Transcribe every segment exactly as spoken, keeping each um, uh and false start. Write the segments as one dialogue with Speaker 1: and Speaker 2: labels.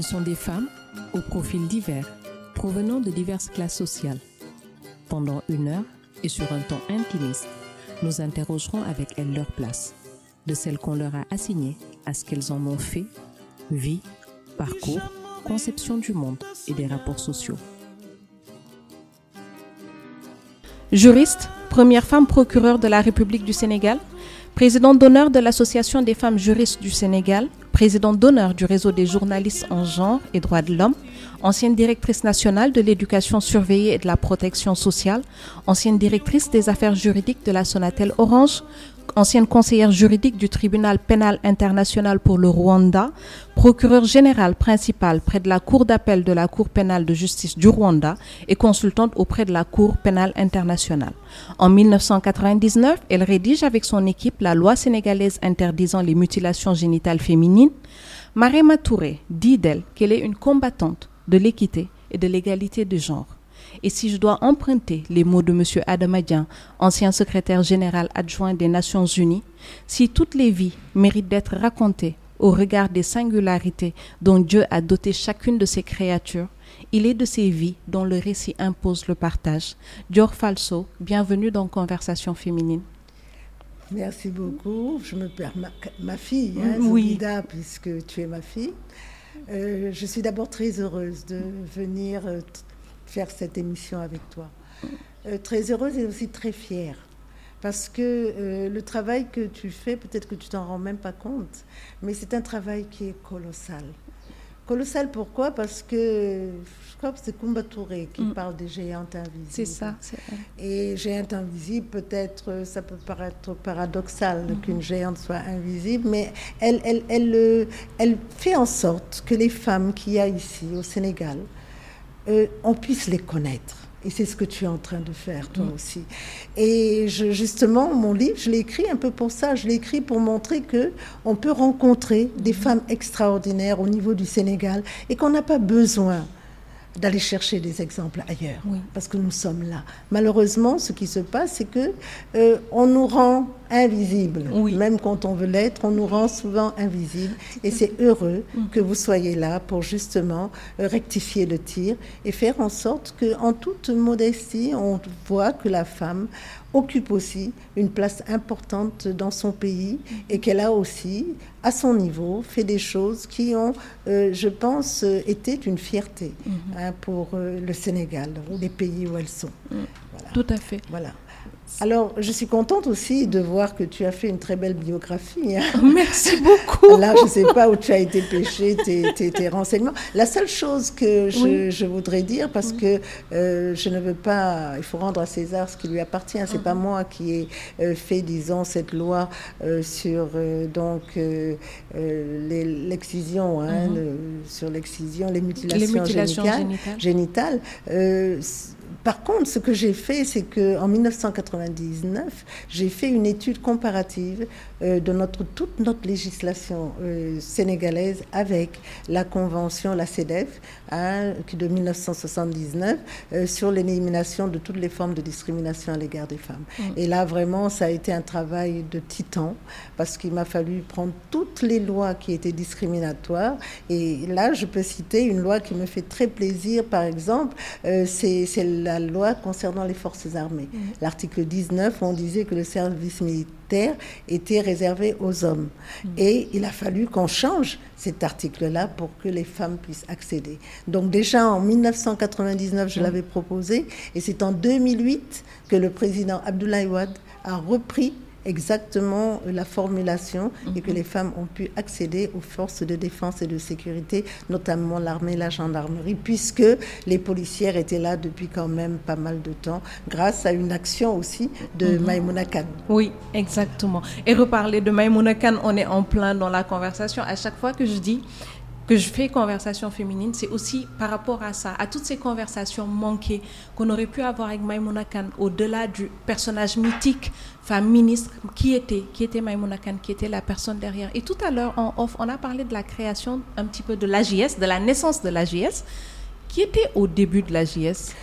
Speaker 1: sont des femmes aux profils divers, provenant de diverses classes sociales. Pendant une heure et sur un ton intimiste, nous interrogerons avec elles leur place, de celle qu'on leur a assignée à ce qu'elles en ont fait, vie, parcours, conception du monde et des rapports sociaux.
Speaker 2: Juriste, première femme procureure de la République du Sénégal, présidente d'honneur de l'Association des femmes juristes du Sénégal, présidente d'honneur du réseau des journalistes en genre et droits de l'homme, ancienne directrice nationale de l'éducation surveillée et de la protection sociale, ancienne directrice des affaires juridiques de la Sonatel Orange, ancienne conseillère juridique du tribunal pénal international pour le Rwanda, procureure générale principale près de la cour d'appel de la Cour pénale de justice du Rwanda et consultante auprès de la Cour pénale internationale. En dix-neuf cent quatre-vingt-dix-neuf, elle rédige avec son équipe la loi sénégalaise interdisant les mutilations génitales féminines. Marema Touré dit d'elle qu'elle est une combattante de l'équité et de l'égalité de genre. Et si je dois emprunter les mots de M. Adama Dieng, ancien secrétaire général adjoint des Nations Unies, si toutes les vies méritent d'être racontées au regard des singularités dont Dieu a doté chacune de ses créatures, il est de ces vies dont le récit impose le partage. Dior Falso, bienvenue dans Conversation féminine.
Speaker 3: Merci beaucoup. Je me perds ma, ma fille, hein,
Speaker 2: oui.
Speaker 3: Zubida, puisque tu es ma fille. Euh, je suis d'abord très heureuse de venir euh, t- faire cette émission avec toi. Euh, très heureuse et aussi très fière. Parce que euh, le travail que tu fais, peut-être que tu t'en rends même pas compte, mais c'est un travail qui est colossal. Colossal pourquoi ? Parce que je crois que c'est Koumba Touré qui mm. parle des géantes invisibles.
Speaker 2: C'est ça. C'est
Speaker 3: Et géante invisible, peut-être, ça peut paraître paradoxal mm-hmm. qu'une géante soit invisible, mais elle, elle, elle, elle, elle fait en sorte que les femmes qu'il y a ici au Sénégal, euh, on puisse les connaître. Et c'est ce que tu es en train de faire, toi mmh. aussi. Et je, justement, mon livre, je l'ai écrit un peu pour ça. Je l'ai écrit pour montrer qu'on peut rencontrer des mmh. femmes extraordinaires au niveau du Sénégal et qu'on n'a pas besoin d'aller chercher des exemples ailleurs, oui. parce que nous sommes là. Malheureusement, ce qui se passe, c'est que euh, on nous rend invisibles. Oui. Même quand on veut l'être, on nous rend souvent invisibles. Et c'est heureux mmh. que vous soyez là pour justement euh, rectifier le tir et faire en sorte qu'en toute modestie, on voit que la femme occupe aussi une place importante dans son pays et qu'elle a aussi, à son niveau, fait des choses qui ont, euh, je pense, euh, été une fierté mmh. hein, pour euh, le Sénégal, ou les pays où elles sont.
Speaker 2: Mmh. Voilà. Tout à fait.
Speaker 3: Voilà. Alors, je suis contente aussi de voir que tu as fait une très belle biographie. Hein.
Speaker 2: Merci beaucoup.
Speaker 3: Là, je ne sais pas où tu as été pêcher tes, tes, tes renseignements. La seule chose que je, oui. je voudrais dire, parce oui. que euh, je ne veux pas... Il faut rendre à César ce qui lui appartient. Ce n'est mm-hmm. pas moi qui ai euh, fait, disons, cette loi euh, sur euh, donc, euh, euh, les, l'excision, hein, mm-hmm. le, sur l'excision, les mutilations,
Speaker 2: les mutilations
Speaker 3: génitales. génitales. Euh, Par contre, ce que j'ai fait, c'est qu'en dix-neuf cent quatre-vingt-dix-neuf, j'ai fait une étude comparative euh, de notre, toute notre législation euh, sénégalaise avec la convention, la CEDEF, hein, de dix-neuf cent soixante-dix-neuf, euh, sur l'élimination de toutes les formes de discrimination à l'égard des femmes. Mmh. Et là, vraiment, ça a été un travail de titan, parce qu'il m'a fallu prendre toutes les lois qui étaient discriminatoires. Et là, je peux citer une loi qui me fait très plaisir, par exemple, euh, c'est, c'est la loi concernant les forces armées. Mmh. L'article dix-neuf, on disait que le service militaire était réservé aux hommes. Mmh. Et il a fallu qu'on change cet article-là pour que les femmes puissent accéder. Donc déjà en dix-neuf cent quatre-vingt-dix-neuf, je mmh. l'avais proposé, et c'est en deux mille huit que le président Abdoulaye Wade a repris exactement la formulation mm-hmm. et que les femmes ont pu accéder aux forces de défense et de sécurité, notamment l'armée et la gendarmerie, puisque les policières étaient là depuis quand même pas mal de temps, grâce à une action aussi de mm-hmm. Maïmouna Kane.
Speaker 2: Oui, exactement. Et reparler de Maïmouna Kane, on est en plein dans la conversation. À chaque fois que je dis que je fais Conversation féminine, c'est aussi par rapport à ça, à toutes ces conversations manquées qu'on aurait pu avoir avec Maïmouna Kane, au-delà du personnage mythique, femme ministre, qui était, qui était Maïmouna Kane, qui était la personne derrière. Et tout à l'heure, en off, on a parlé de la création un petit peu de l'A J S, de la naissance de l'A J S, qui était au début de l'A J S.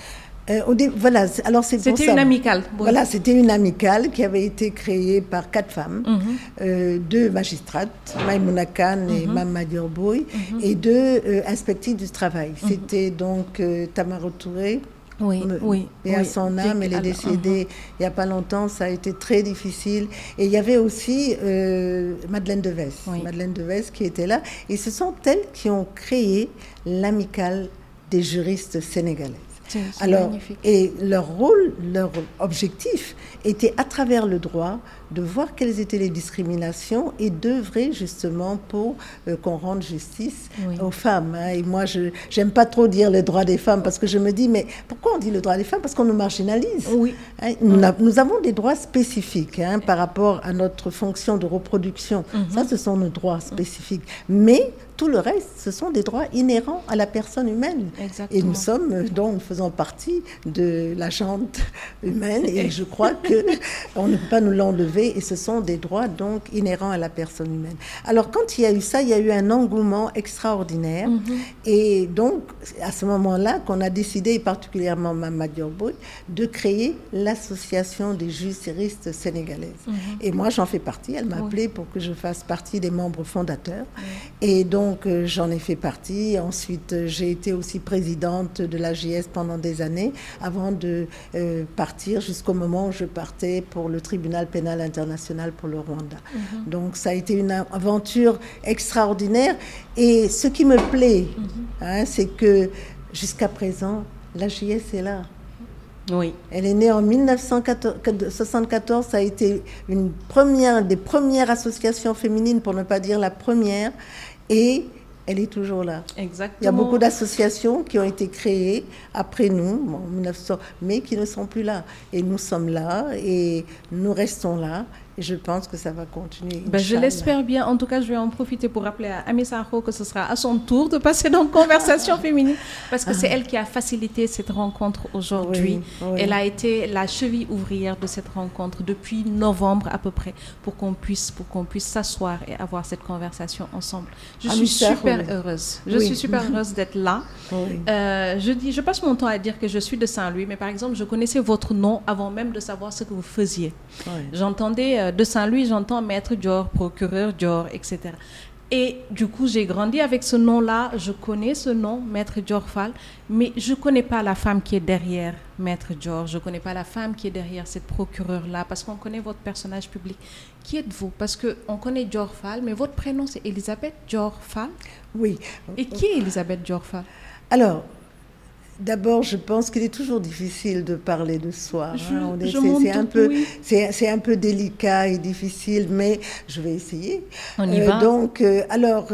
Speaker 3: Euh, au dé- voilà, c'est- alors c'est pour
Speaker 2: C'était
Speaker 3: ça.
Speaker 2: une amicale. Oui.
Speaker 3: Voilà, c'était une amicale qui avait été créée par quatre femmes,
Speaker 2: Mhm.
Speaker 3: euh, deux magistrates, Maïmouna Khan et
Speaker 2: Mhm.
Speaker 3: Mame Madior Boye,
Speaker 2: Mhm.
Speaker 3: et deux euh, inspectrices du travail. C'était donc euh, Tamara Touré.
Speaker 2: Oui,
Speaker 3: Me-
Speaker 2: oui.
Speaker 3: Et à
Speaker 2: oui.
Speaker 3: son âme, elle est
Speaker 2: Alors,
Speaker 3: décédée il n'y a pas longtemps, ça a été très difficile. Et il y avait aussi euh, Madeleine Deves,
Speaker 2: Oui.
Speaker 3: Madeleine Deves qui était là. Et ce sont elles qui ont créé l'amicale des juristes sénégalaises.
Speaker 2: C'est, c'est
Speaker 3: Alors,
Speaker 2: magnifique.
Speaker 3: et leur rôle, leur objectif était à travers le droit de voir quelles étaient les discriminations et d'œuvrer justement pour euh, qu'on rende justice
Speaker 2: Oui.
Speaker 3: aux femmes. Hein. Et moi, je j'aime pas trop dire le droit des femmes parce que je me dis, mais pourquoi on dit le droit des femmes? Parce qu'on nous marginalise.
Speaker 2: Oui.
Speaker 3: Hein, nous, a- nous avons des droits spécifiques hein, par rapport à notre fonction de reproduction.
Speaker 2: Mhm.
Speaker 3: Ça, ce sont nos droits spécifiques. Mais tout le reste, ce sont des droits inhérents à la personne humaine.
Speaker 2: Exactement.
Speaker 3: Et nous sommes, euh, donc, nous faisons partie de la jante humaine et je crois qu'on ne peut pas nous l'enlever et ce sont des droits, donc, inhérents à la personne humaine. Alors, quand il y a eu ça, il y a eu un engouement extraordinaire
Speaker 2: Mhm.
Speaker 3: et donc, à ce moment-là, qu'on a décidé, et particulièrement Mame Madior Boye, de créer l'association des juristes sénégalaises.
Speaker 2: Mhm.
Speaker 3: Et moi, j'en fais partie. Elle m'a
Speaker 2: Oui.
Speaker 3: appelée pour que je fasse partie des membres fondateurs. Et donc, euh, j'en ai fait partie. Ensuite, euh, j'ai été aussi présidente de l'A J S pendant des années, avant de euh, partir jusqu'au moment où je partais pour le tribunal pénal international pour le Rwanda.
Speaker 2: Mhm.
Speaker 3: Donc, ça a été une aventure extraordinaire. Et ce qui me plaît, hein, c'est que jusqu'à présent, l'A J S est là.
Speaker 2: Oui.
Speaker 3: Elle est née en mille neuf cent soixante-quatorze, ça a été une première, des premières associations féminines, pour ne pas dire la première, et elle est toujours là.
Speaker 2: Exactement.
Speaker 3: Il y a beaucoup d'associations qui ont été créées après nous, en mille neuf cents, mais qui ne sont plus là. Et nous sommes là, et nous restons là, et je pense que ça va continuer.
Speaker 2: Ben, je
Speaker 3: Inch'Allah.
Speaker 2: l'espère bien. En tout cas, je vais en profiter pour rappeler à Amy Sakho que ce sera à son tour de passer dans Conversation féminine parce que c'est elle qui a facilité cette rencontre aujourd'hui.
Speaker 3: Oui, oui.
Speaker 2: Elle a été la cheville ouvrière de cette rencontre depuis novembre à peu près pour qu'on puisse, pour qu'on puisse s'asseoir et avoir cette conversation ensemble. Je
Speaker 3: Amy
Speaker 2: suis
Speaker 3: Sakho,
Speaker 2: super
Speaker 3: oui.
Speaker 2: heureuse. Je
Speaker 3: Oui.
Speaker 2: suis super heureuse d'être là.
Speaker 3: Oui.
Speaker 2: Euh, je, dis, je passe mon temps à dire que je suis de Saint-Louis, mais par exemple, je connaissais votre nom avant même de savoir ce que vous faisiez.
Speaker 3: Oui.
Speaker 2: J'entendais euh, de Saint-Louis, j'entends Maître Dior, procureur Dior, et cetera. Et du coup, j'ai grandi avec ce nom-là. Je connais ce nom, Maître Dior Fall, mais je ne connais pas la femme qui est derrière Maître Dior. Je ne connais pas la femme qui est derrière cette procureure-là, parce qu'on connaît votre personnage public. Qui êtes-vous? Parce qu'on connaît Dior Fall, mais votre prénom, c'est Elisabeth Dior Fall.
Speaker 3: Oui.
Speaker 2: Et qui est Elisabeth Dior Fall?
Speaker 3: Alors, d'abord, je pense qu'il est toujours difficile de parler de soi.
Speaker 2: Je-
Speaker 3: hein. On est-
Speaker 2: je
Speaker 3: c'est,
Speaker 2: m'en
Speaker 3: c'est un
Speaker 2: doute,
Speaker 3: peu,
Speaker 2: oui.
Speaker 3: c'est, c'est un peu délicat et difficile, mais je vais essayer.
Speaker 2: On y
Speaker 3: Euh,
Speaker 2: va.
Speaker 3: Donc, euh, alors,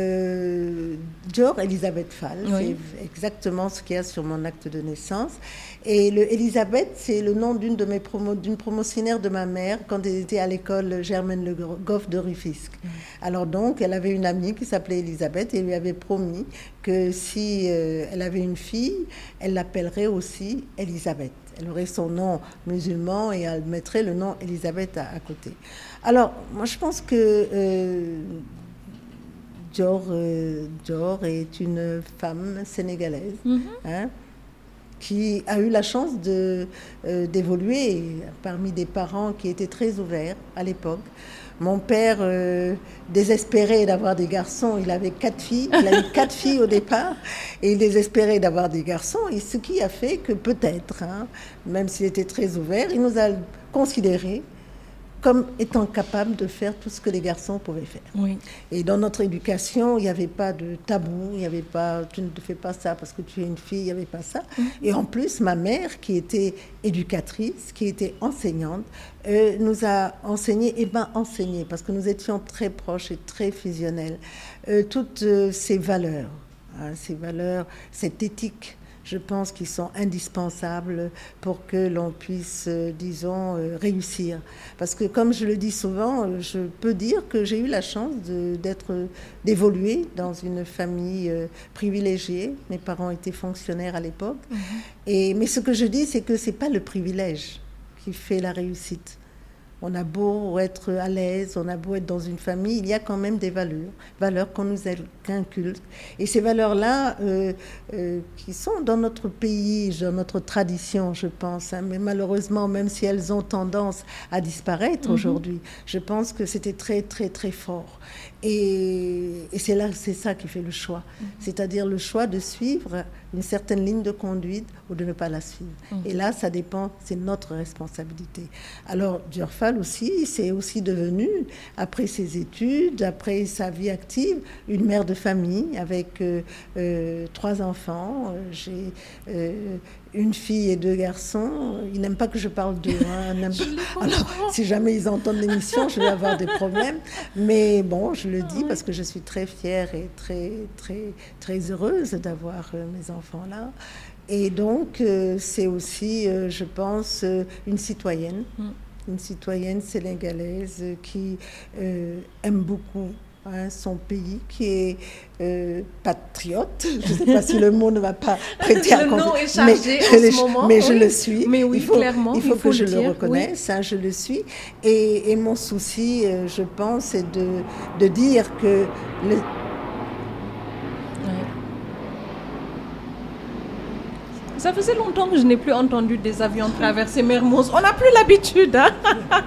Speaker 3: euh, Dior Elisabeth Fall,
Speaker 2: Oui.
Speaker 3: c'est exactement ce qu'il y a sur mon acte de naissance. Et le Elisabeth, c'est le nom d'une de mes promo, d'une promotionnaire de ma mère quand elle était à l'école Germaine Le Goff de Rufisque. Alors donc, elle avait une amie qui s'appelait Elisabeth et elle lui avait promis que si euh, elle avait une fille, elle l'appellerait aussi Elisabeth. Elle aurait son nom musulman et elle mettrait le nom Elisabeth à, à côté. Alors, moi, je pense que euh, Dior, euh, Dior est une femme sénégalaise.
Speaker 2: Mhm.
Speaker 3: Hein, qui a eu la chance de, euh, d'évoluer parmi des parents qui étaient très ouverts à l'époque. Mon père, euh, désespéré d'avoir des garçons, il avait quatre filles, il avait quatre filles au départ, et il désespérait d'avoir des garçons, et ce qui a fait que peut-être, hein, même s'il était très ouvert, il nous a considérés comme étant capables de faire tout ce que les garçons pouvaient faire.
Speaker 2: Oui.
Speaker 3: Et dans notre éducation, il n'y avait pas de tabou, il n'y avait pas « tu ne te fais pas ça parce que tu es une fille », il n'y avait pas ça. Et en plus, ma mère, qui était éducatrice, qui était enseignante, euh, nous a enseigné, et m'a enseigné, parce que nous étions très proches et très fusionnels, euh, toutes euh, ces valeurs, hein, ces valeurs, cette éthique, je pense qu'ils sont indispensables pour que l'on puisse, euh, disons, euh, réussir. Parce que, comme je le dis souvent, euh, je peux dire que j'ai eu la chance de, d'être, d'évoluer dans une famille euh, privilégiée. Mes parents étaient fonctionnaires à l'époque. Mm-hmm. Et, mais ce que je dis, c'est que ce n'est pas le privilège qui fait la réussite. On a beau être à l'aise, on a beau être dans une famille, il y a quand même des valeurs, valeurs qu'on nous inculque. Et ces valeurs-là, euh, euh, qui sont dans notre pays, dans notre tradition, je pense, hein, mais malheureusement, même si elles ont tendance à disparaître mm-hmm. aujourd'hui, je pense que c'était très, très, très fort. Et, et c'est là, c'est ça qui fait le choix. Mm-hmm. C'est-à-dire le choix de suivre une certaine ligne de conduite ou de ne pas la suivre. Mm-hmm. Et là, ça dépend, c'est notre responsabilité. Alors, Dior Fall aussi, c'est aussi devenu, après ses études, après sa vie active, une mère de famille avec euh, euh, trois enfants. J'ai euh, une fille et deux garçons. Ils n'aiment pas que je parle d'eux. Hein. Alors, si jamais ils entendent l'émission, je vais avoir des problèmes. Mais bon, je le dis parce que je suis très fière et très, très, très heureuse d'avoir euh, mes enfants là. Et donc, euh, c'est aussi, euh, je pense, euh, une citoyenne. Mm. Une citoyenne sénégalaise qui euh, aime beaucoup hein, son pays, qui est euh, patriote. Je ne sais pas si le mot ne va pas prêter à
Speaker 2: le nom est
Speaker 3: mais,
Speaker 2: chargé en
Speaker 3: je,
Speaker 2: ce moment.
Speaker 3: Mais
Speaker 2: oui.
Speaker 3: je le suis.
Speaker 2: Mais oui,
Speaker 3: il faut,
Speaker 2: clairement.
Speaker 3: Il faut
Speaker 2: il faut
Speaker 3: que je
Speaker 2: le,
Speaker 3: le reconnaisse. Oui. Hein, je le suis. Et, et mon souci, euh, je pense, c'est de, de dire que... Le,
Speaker 2: Ça faisait longtemps que je n'ai plus entendu des avions traverser Mermoz. On n'a plus l'habitude. Hein.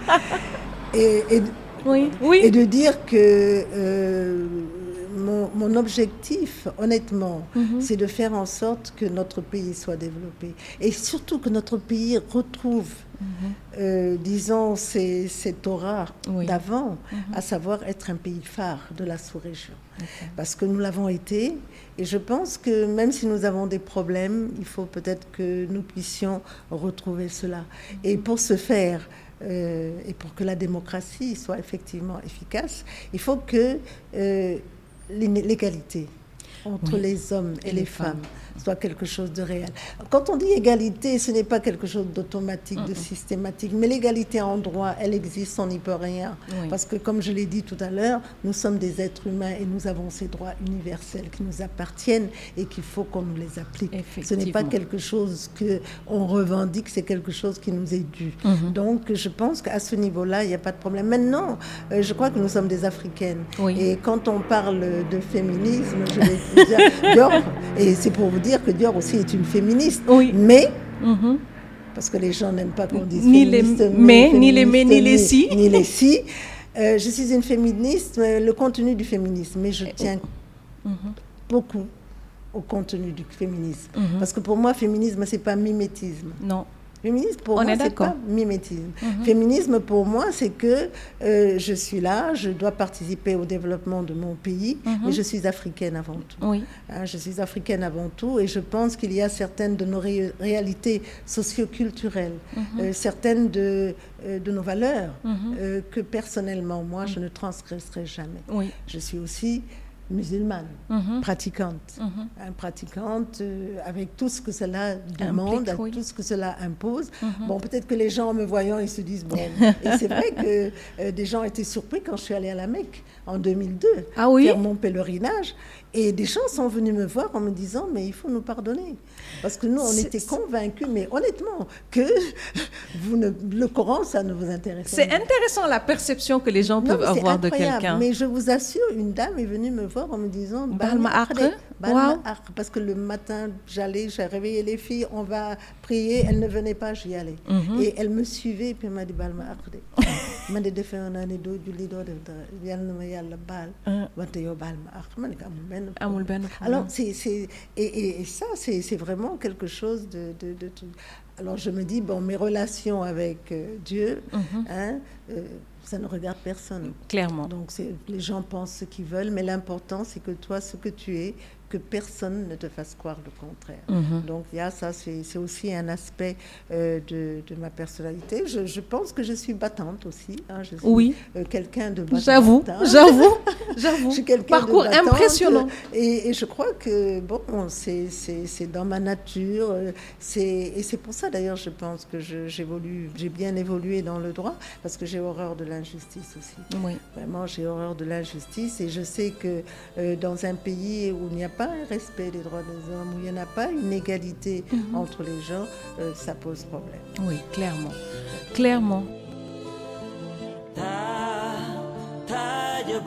Speaker 3: et, et,
Speaker 2: oui. Oui.
Speaker 3: et de dire que euh, mon, mon objectif, honnêtement, mm-hmm. c'est de faire en sorte que notre pays soit développé. Et surtout que notre pays retrouve, mm-hmm. euh, disons, ces, cette aura oui. d'avant, mm-hmm. à savoir être un pays phare de la sous-région. Okay. Parce que nous l'avons été. Et je pense que même si nous avons des problèmes, il faut peut-être que nous puissions retrouver cela. Et pour ce faire, euh, et pour que la démocratie soit effectivement efficace, il faut que euh, l'égalité entre oui. les hommes et, et les, les femmes, femmes soit quelque chose de réel. Quand on dit égalité, ce n'est pas quelque chose d'automatique, mm-hmm. de systématique, mais l'égalité en droit, elle existe, on n'y peut rien. Oui. Parce que, comme je l'ai dit tout à l'heure, nous sommes des êtres humains et nous avons ces droits universels qui nous appartiennent et qu'il faut qu'on nous les applique. Ce n'est pas quelque chose qu'on revendique, c'est quelque chose qui nous est dû. Mm-hmm. Donc, je pense qu'à ce niveau-là, il n'y a pas de problème. Maintenant, euh, je crois que nous sommes des Africaines. Oui. Et quand on parle de féminisme, je vais dire, Dior, et c'est pour vous dire que Dior aussi est une féministe, oui. mais mm-hmm. parce que les gens n'aiment pas qu'on dise
Speaker 2: ni
Speaker 3: féministe,
Speaker 2: les mais, ni les mais, ni les si,
Speaker 3: ni les si. Euh, je suis une féministe, mais le contenu du féminisme, mais je tiens mm-hmm. beaucoup au contenu du féminisme, mm-hmm. parce que pour moi, féminisme, c'est pas mimétisme.
Speaker 2: Non.
Speaker 3: Féminisme, pour
Speaker 2: On
Speaker 3: moi,
Speaker 2: est
Speaker 3: c'est pas mimétisme. Mm-hmm. Féminisme, pour moi, c'est que euh, je suis là, je dois participer au développement de mon pays, mm-hmm. mais je suis africaine avant tout. Oui. Hein, je suis africaine avant tout, et je pense qu'il y a certaines de nos ré- réalités socio-culturelles, mm-hmm. euh, certaines de, euh, de nos valeurs, mm-hmm. euh, que personnellement, moi, mm-hmm. je ne transgresserai jamais. Oui. Je suis aussi musulmane, mm-hmm. pratiquante, mm-hmm. hein, pratiquante euh, avec tout ce que cela demande, Implique, oui. tout ce que cela impose. Mm-hmm. Bon, peut-être que les gens en me voyant, ils se disent bon. Et c'est vrai que euh, des gens étaient surpris quand je suis allée à la Mecque en deux mille deux,
Speaker 2: ah oui?
Speaker 3: faire mon pèlerinage. Et des gens sont venus me voir en me disant mais il faut nous pardonner. Parce que nous, on c'est, était convaincus, mais honnêtement, que vous ne, le Coran, ça ne vous intéresse pas.
Speaker 2: C'est intéressant la perception que les gens peuvent non, avoir de quelqu'un.
Speaker 3: Mais je vous assure, une dame est venue me voir en me disant
Speaker 2: Balma Akre,
Speaker 3: wow. Parce que le matin, j'allais, j'ai réveillé les filles, on va prier, elles ne venaient pas, j'y allais. Mm-hmm. Et elle me suivait, puis elle m'a dit Balma Akre. Man de defee naa ne doo julli doo def dara yal na ma yàlla baal wante yow baal ma ak man amul benn
Speaker 2: amul benn
Speaker 3: alors c'est c'est et, et, et ça c'est c'est vraiment quelque chose de de de tout. Alors je me dis bon, mes relations avec euh, Dieu mm-hmm. hein euh, ça ne regarde personne
Speaker 2: clairement,
Speaker 3: donc c'est, les gens pensent ce qu'ils veulent, mais l'important c'est que toi, ce que tu es, que personne ne te fasse croire le contraire. Mm-hmm. Donc, il y a ça, c'est, c'est aussi un aspect euh, de, de ma personnalité. Je, je pense que je suis battante aussi. Hein, je suis
Speaker 2: oui.
Speaker 3: euh, quelqu'un de battante.
Speaker 2: J'avoue,
Speaker 3: hein.
Speaker 2: j'avoue, j'avoue.
Speaker 3: Je suis quelqu'un
Speaker 2: Parcours
Speaker 3: de battante,
Speaker 2: impressionnant.
Speaker 3: Et, et je crois que, bon, c'est, c'est, c'est dans ma nature. C'est, et c'est pour ça, d'ailleurs, je pense que je, j'évolue, j'ai bien évolué dans le droit, parce que j'ai horreur de l'injustice aussi. Oui. Vraiment, j'ai horreur de l'injustice. Et je sais que euh, dans un pays où il n'y a pas un respect des droits des hommes, où il n'y en a pas une égalité mm-hmm. entre les gens, euh, ça pose problème.
Speaker 2: Oui, clairement. Clairement.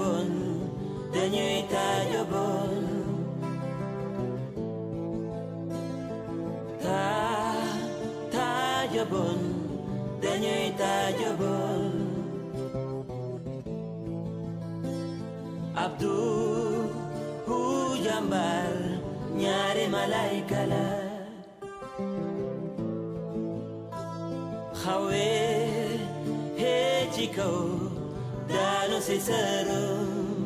Speaker 4: bon dañuy taajo bon ta taajo bon dañuy taajo bon Abdu hu jambar ñaari malaika la xawe he ci kaw daanu si sëram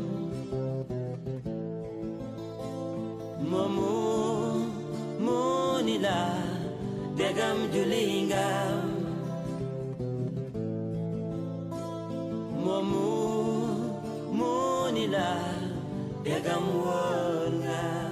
Speaker 4: moomu moo ni la degam julingam moomu moo ni la degam wongam.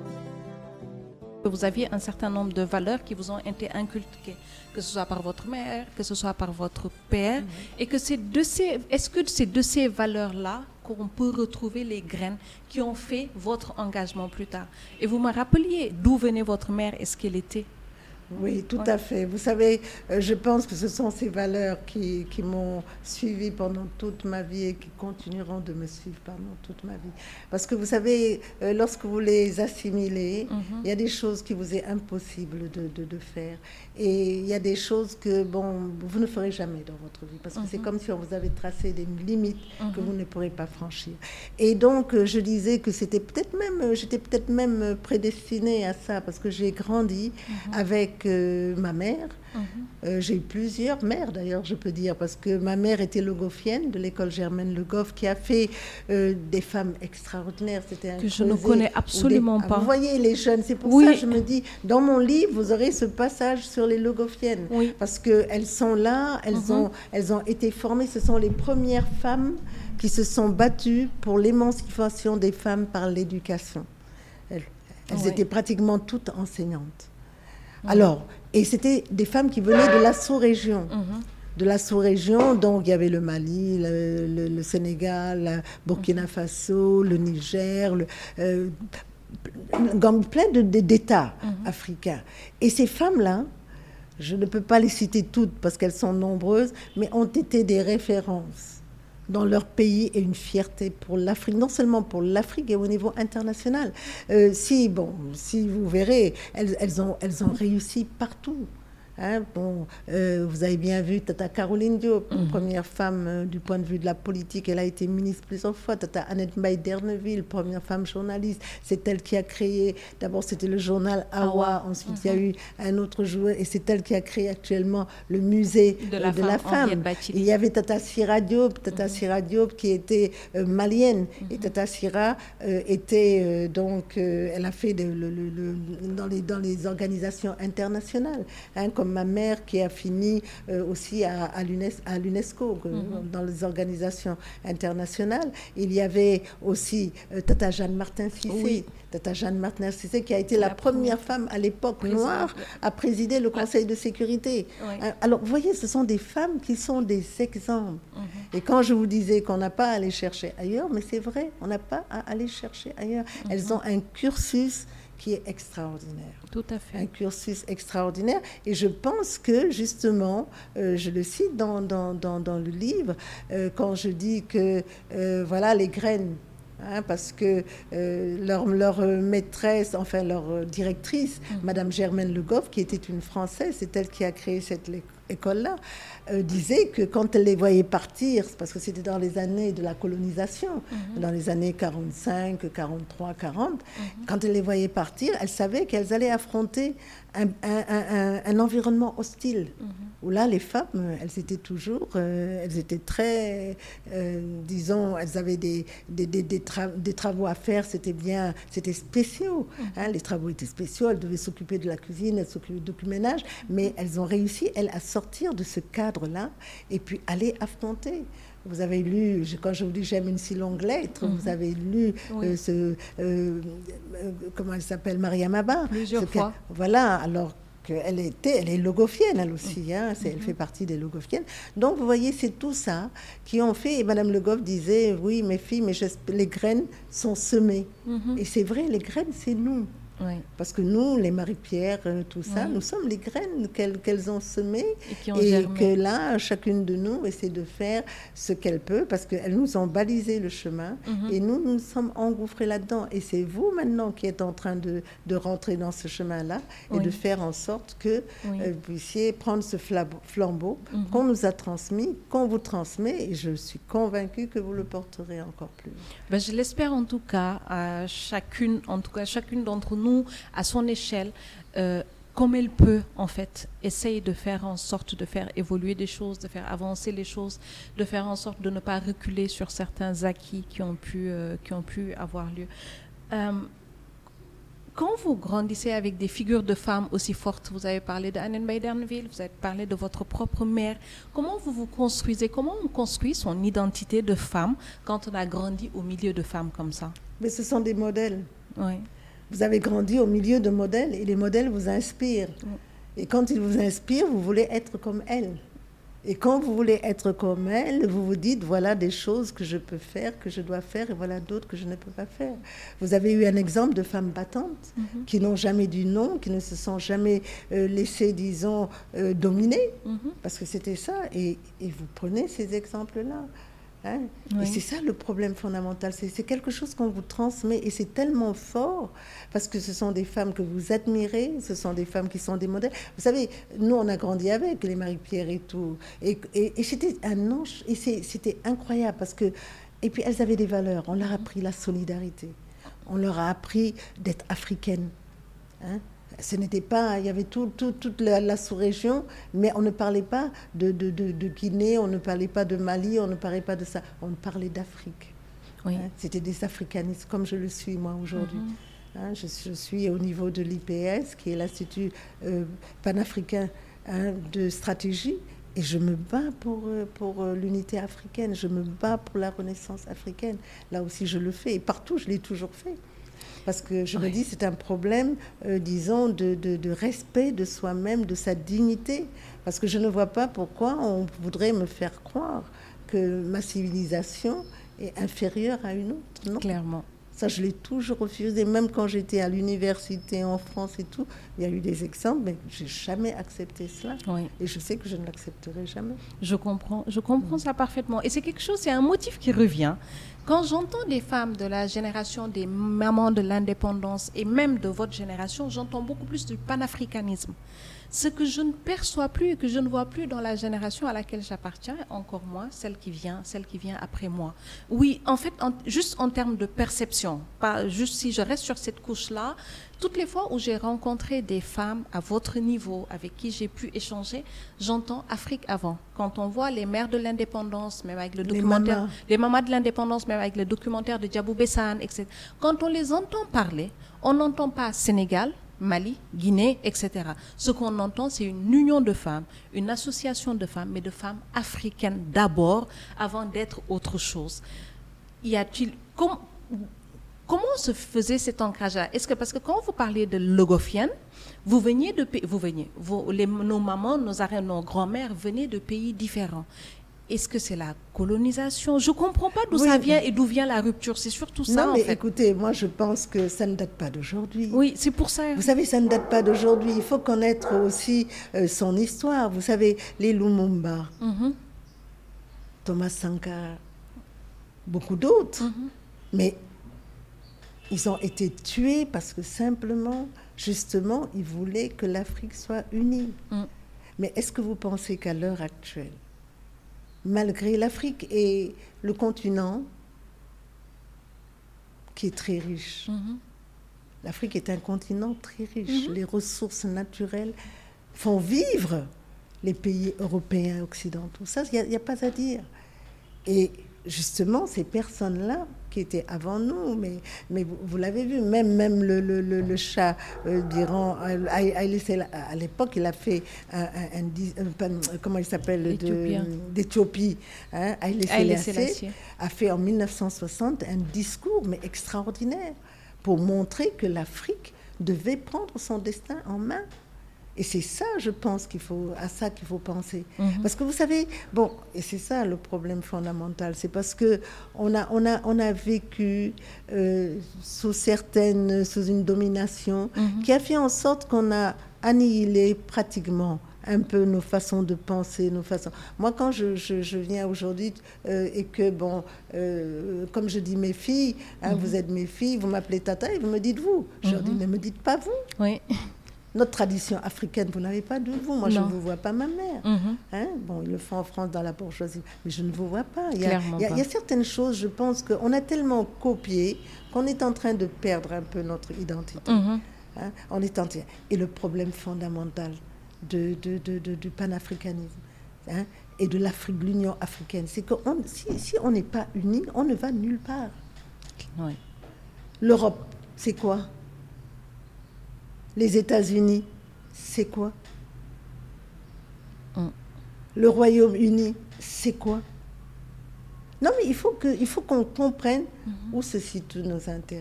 Speaker 2: Vous aviez un certain nombre de valeurs qui vous ont été inculquées, que ce soit par votre mère, que ce soit par votre père, mm-hmm. et que c'est de ces, est-ce que c'est de ces valeurs-là qu'on peut retrouver les graines qui ont fait votre engagement plus tard? Et vous me rappeliez d'où venait votre mère et ce qu'elle était?
Speaker 3: Oui, tout ouais. à fait. Vous savez, euh, je pense que ce sont ces valeurs qui, qui m'ont suivi pendant toute ma vie et qui continueront de me suivre pendant toute ma vie. Parce que vous savez, euh, lorsque vous les assimilez, mm-hmm. il y a des choses qui vous est impossible de, de, de faire. Et il y a des choses que, bon, vous ne ferez jamais dans votre vie. Parce que mm-hmm. c'est comme si on vous avait tracé des limites mm-hmm. que vous ne pourrez pas franchir. Et donc, euh, je disais que c'était peut-être même, j'étais peut-être même prédestinée à ça, parce que j'ai grandi mm-hmm. avec Euh, ma mère. Mm-hmm. Euh, j'ai eu plusieurs mères d'ailleurs, je peux dire, parce que ma mère était logophienne de l'école Germaine Le Goff, qui a fait euh, des femmes extraordinaires. C'était un
Speaker 2: que je ne connais absolument
Speaker 3: des...
Speaker 2: pas.
Speaker 3: Ah, vous voyez les jeunes, c'est pour
Speaker 2: oui.
Speaker 3: ça que je me dis, dans mon livre, vous aurez ce passage sur les logophiennes,
Speaker 2: oui.
Speaker 3: parce qu'elles sont là, elles, mm-hmm. ont, elles ont été formées, ce sont les premières femmes qui se sont battues pour l'émancipation des femmes par l'éducation. Elles, elles oui. étaient pratiquement toutes enseignantes. Alors, et c'était des femmes qui venaient de la sous-région. Mm-hmm. De la sous-région, donc il y avait le Mali, le, le, le Sénégal, le Burkina mm-hmm. Faso, le Niger, le, euh, plein de, de, d'États mm-hmm. africains. Et ces femmes-là, je ne peux pas les citer toutes parce qu'elles sont nombreuses, mais ont été des références dans leur pays et une fierté pour l'Afrique, non seulement pour l'Afrique et au niveau international. Euh, si, bon, si vous verrez, elles, elles, ont, elles ont réussi partout. Hein, bon, euh, vous avez bien vu Tata Caroline Diop, mm-hmm. première femme euh, du point de vue de la politique. Elle a été ministre plusieurs fois. Tata Annette Mbaye d'Erneville, première femme journaliste. C'est elle qui a créé, d'abord c'était le journal Awa, ah, ensuite il mm-hmm. y a eu un autre joueur, et c'est elle qui a créé actuellement le musée de la, euh, de femme, la femme. Il y avait Tata Sira Diop, Tata mm-hmm. Sira Diop qui était euh, malienne, mm-hmm. et Tata Sira euh, était euh, donc, euh, elle a fait de, le, le, le, dans, les, dans les organisations internationales, hein, comme ma mère qui a fini euh, aussi à, à, l'UNES, à l'UNESCO, euh, mm-hmm. dans les organisations internationales. Il y avait aussi euh, Tata Jeanne Martin-Cissé, oui. Tata Jeanne Martin-Cissé qui a été la, la première femme à l'époque noire à présider le Conseil de sécurité. Oui. Alors, vous voyez, ce sont des femmes qui sont des exemples. Mm-hmm. Et quand je vous disais qu'on n'a pas à aller chercher ailleurs, mais c'est vrai, on n'a pas à aller chercher ailleurs. Mm-hmm. Elles ont un cursus qui est extraordinaire.
Speaker 2: Tout à fait.
Speaker 3: Un cursus extraordinaire. Et je pense que, justement, euh, je le cite dans, dans, dans, dans le livre, euh, quand je dis que, euh, voilà, les graines, hein, parce que euh, leur, leur maîtresse, enfin leur directrice, mmh. Madame Germaine Le Goff, qui était une Française, c'est elle qui a créé cette école-là, euh, disait que quand elle les voyait partir, parce que c'était dans les années de la colonisation, mmh. dans les années quarante-cinq, quarante-trois, quarante, mmh. quand elle les voyait partir, elle savait qu'elles allaient affronter un, un, un, un environnement hostile, mmh. où là, les femmes, elles étaient toujours, euh, elles étaient très, euh, disons, elles avaient des, des, des, des, tra- des travaux à faire, c'était bien, c'était spéciaux, mmh. hein, les travaux étaient spéciaux, elles devaient s'occuper de la cuisine, elles s'occupaient du ménage, mais elles ont réussi, elles, à sortir de ce cadre-là et puis aller affronter. Vous avez lu, quand je vous dis j'aime une si longue lettre, mmh. vous avez lu oui. euh, ce, euh, euh, comment elle s'appelle, Mariam Abba.
Speaker 2: Plusieurs fois.
Speaker 3: Voilà, alors qu'elle était, elle est logophienne elle aussi, mmh. hein, c'est, elle fait partie des logophiennes. Donc vous voyez, c'est tout ça qui ont fait, et Madame Le Goff disait, oui mes filles, mais les graines sont semées. Mmh. Et c'est vrai, les graines c'est nous.
Speaker 2: Oui.
Speaker 3: Parce que nous, les Marie-Pierre, euh, tout ça,
Speaker 2: Oui.
Speaker 3: nous sommes les graines qu'elles, qu'elles ont semées
Speaker 2: Et qui ont
Speaker 3: et
Speaker 2: germé.
Speaker 3: que là, chacune de nous essaie de faire ce qu'elle peut parce qu'elles nous ont balisé le chemin
Speaker 2: Mhm.
Speaker 3: et nous, nous sommes engouffrés là-dedans. Et c'est vous maintenant qui êtes en train de, de rentrer dans ce chemin-là et
Speaker 2: Oui.
Speaker 3: de faire en sorte que
Speaker 2: Oui.
Speaker 3: euh, vous puissiez prendre ce flabo- flambeau
Speaker 2: Mhm.
Speaker 3: qu'on nous a transmis, qu'on vous transmet et je suis convaincue que vous le porterez encore plus.
Speaker 2: Ben, je l'espère en tout cas, à chacune, en tout cas chacune d'entre nous, à son échelle, euh, comme elle peut en fait, essaye de faire en sorte de faire évoluer des choses, de faire avancer les choses, de faire en sorte de ne pas reculer sur certains acquis qui ont pu, euh, qui ont pu avoir lieu. Euh, Quand vous grandissez avec des figures de femmes aussi fortes, vous avez parlé d'Anne Baydernville, vous avez parlé de votre propre mère, comment vous vous construisez, comment on construit son identité de femme quand on a grandi au milieu de femmes comme ça?
Speaker 3: Mais ce sont des modèles.
Speaker 2: Oui.
Speaker 3: Vous avez grandi au milieu de modèles et les modèles vous inspirent. Et quand ils vous inspirent, vous voulez être comme elles. Et quand vous voulez être comme elles, vous vous dites, voilà des choses que je peux faire, que je dois faire, et voilà d'autres que je ne peux pas faire. Vous avez eu un exemple de femmes battantes
Speaker 2: Mhm.
Speaker 3: qui n'ont jamais dit non, qui ne se sont jamais euh, laissées, disons, euh, dominer,
Speaker 2: Mhm.
Speaker 3: parce que c'était ça. Et, et vous prenez ces exemples-là. Hein.
Speaker 2: Oui.
Speaker 3: Et c'est ça le problème fondamental, c'est, c'est quelque chose qu'on vous transmet et c'est tellement fort parce que ce sont des femmes que vous admirez, ce sont des femmes qui sont des modèles. Vous savez, nous on a grandi avec les Marie-Pierre et tout, et, et, et c'était un ange, et c'est, c'était incroyable parce que, et puis elles avaient des valeurs, on leur a appris la solidarité, on leur a appris d'être africaines. Hein. Ce n'était pas, il y avait tout, tout, toute la, la sous-région, mais on ne parlait pas de, de, de, de Guinée, on ne parlait pas de Mali, on ne parlait pas de ça, on parlait d'Afrique.
Speaker 2: Oui.
Speaker 3: Hein, c'était des africanistes, comme je le suis moi aujourd'hui.
Speaker 2: Mhm.
Speaker 3: Hein, je, je suis au niveau de l'I P S, qui est l'Institut euh, panafricain hein, de stratégie, et je me bats pour, pour l'unité africaine, je me bats pour la renaissance africaine. Là aussi, je le fais, et partout, je l'ai toujours fait. Parce que je me dis, c'est un problème, euh, disons, de, de, de respect de soi-même, de sa dignité. Parce que je ne vois pas pourquoi on voudrait me faire croire que ma civilisation est inférieure à une autre. Non.
Speaker 2: Clairement.
Speaker 3: Ça, je l'ai toujours refusé. Même quand j'étais à l'université en France et tout, il y a eu des exemples, mais je n'ai jamais accepté cela.
Speaker 2: Oui.
Speaker 3: Et je sais que je ne l'accepterai jamais.
Speaker 2: Je comprends, je comprends ça parfaitement. Et c'est quelque chose, c'est un motif qui revient. Quand j'entends des femmes de la génération des mamans de l'indépendance et même de votre génération, j'entends beaucoup plus du panafricanisme. Ce que je ne perçois plus et que je ne vois plus dans la génération à laquelle j'appartiens, encore moins celle qui vient, celle qui vient après moi. Oui, en fait, en, juste en termes de perception, pas juste si je reste sur cette couche-là, toutes les fois où j'ai rencontré des femmes à votre niveau, avec qui j'ai pu échanger, j'entends Afrique avant. Quand on voit les mères de l'indépendance, même avec le
Speaker 3: Les
Speaker 2: documentaire,
Speaker 3: mamas.
Speaker 2: les mamas de l'indépendance, même avec le documentaire de Djabou Bessane, et cetera. Quand on les entend parler, on n'entend pas Sénégal, Mali, Guinée, et cetera. Ce qu'on entend, c'est une union de femmes, une association de femmes, mais de femmes africaines d'abord, avant d'être autre chose. Y a-t-il... Com- Comment se faisait cet ancrage-là? Est-ce que, parce que quand vous parlez de logofienne, vous veniez de pays, vous veniez, vous, les, nos mamans, nos arènes, nos grands-mères venaient de pays différents. Est-ce que c'est la colonisation? Je ne comprends pas d'où
Speaker 3: Oui.
Speaker 2: ça vient et d'où vient la rupture. C'est surtout ça,
Speaker 3: non,
Speaker 2: en
Speaker 3: mais
Speaker 2: fait.
Speaker 3: écoutez, moi je pense que ça ne date pas d'aujourd'hui.
Speaker 2: Oui, c'est pour ça.
Speaker 3: Vous savez, ça ne date pas d'aujourd'hui. Il faut connaître aussi euh, son histoire. Vous savez, les Lumumba,
Speaker 2: Mhm,
Speaker 3: Thomas Sankara, beaucoup d'autres.
Speaker 2: mhm.
Speaker 3: Mais ils ont été tués parce que simplement, justement, ils voulaient que l'Afrique soit unie.
Speaker 2: Mm.
Speaker 3: Mais est-ce que vous pensez qu'à l'heure actuelle, malgré l'Afrique et le continent qui est très riche,
Speaker 2: Mhm.
Speaker 3: l'Afrique est un continent très riche,
Speaker 2: Mhm.
Speaker 3: les ressources naturelles font vivre les pays européens, occidentaux. Ça, il n'y a, a pas à dire. Et justement, ces personnes-là qui étaient avant nous, mais, mais vous, vous l'avez vu, même, même le, le, le, le Shah euh, d'Iran, euh, Haïlé Sélassié, à l'époque, il a fait un, un, un, un comment il s'appelle,
Speaker 2: Éthiopien.
Speaker 3: de- d'Éthiopie. Hein, Haïlé
Speaker 2: Haïlé
Speaker 3: Sélassié
Speaker 2: Sélassié.
Speaker 3: a fait en mille neuf cent soixante un discours, mais extraordinaire, pour montrer que l'Afrique devait prendre son destin en main. Et c'est ça, je pense, qu'il faut, à ça qu'il faut penser.
Speaker 2: Mhm.
Speaker 3: Parce que vous savez, bon, et c'est ça le problème fondamental, c'est parce que on a, on a, on a vécu euh, sous certaines, sous une domination
Speaker 2: Mhm.
Speaker 3: qui a fait en sorte qu'on a annihilé pratiquement un peu nos façons de penser, nos façons. Moi, quand je, je, je viens aujourd'hui euh, et que, bon, euh, comme je dis mes filles, hein,
Speaker 2: Mhm.
Speaker 3: vous êtes mes filles, vous m'appelez tata et vous me dites vous. Je leur dis,
Speaker 2: Mhm.
Speaker 3: mais me dites pas vous.
Speaker 2: Oui.
Speaker 3: Notre tradition africaine, vous n'avez pas de vous. Moi, je
Speaker 2: Non.
Speaker 3: ne vous vois pas ma mère.
Speaker 2: Mhm.
Speaker 3: Hein? Bon, ils le font en France dans la bourgeoisie, mais je ne vous vois pas. Il y a,
Speaker 2: Clairement
Speaker 3: il y a-
Speaker 2: pas.
Speaker 3: il y a certaines choses, je pense qu'on a tellement copié qu'on est en train de perdre un peu notre identité.
Speaker 2: Mhm.
Speaker 3: Hein? On est en train- Et le problème fondamental de, de, de, de- du panafricanisme, hein, et de l'Afrique, de l'Union africaine, c'est que on- si, si on n'est pas unis, on ne va nulle part.
Speaker 2: Oui.
Speaker 3: L'Europe, c'est quoi? Les États-Unis, c'est quoi?
Speaker 2: Mm.
Speaker 3: Le Royaume-Uni, c'est quoi? Non, mais il faut que, il faut qu'on comprenne où se situent nos intérêts.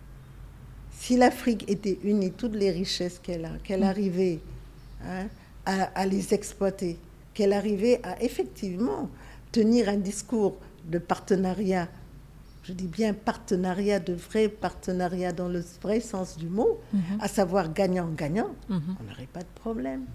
Speaker 3: Si l'Afrique était unie, toutes les richesses qu'elle a, qu'elle arrivait, hein, à, à les exploiter, qu'elle arrivait à effectivement tenir un discours de partenariat, je dis bien partenariat, de vrai partenariat dans le vrai sens du mot, à savoir gagnant-gagnant,
Speaker 2: Mhm.
Speaker 3: on n'aurait pas de problème.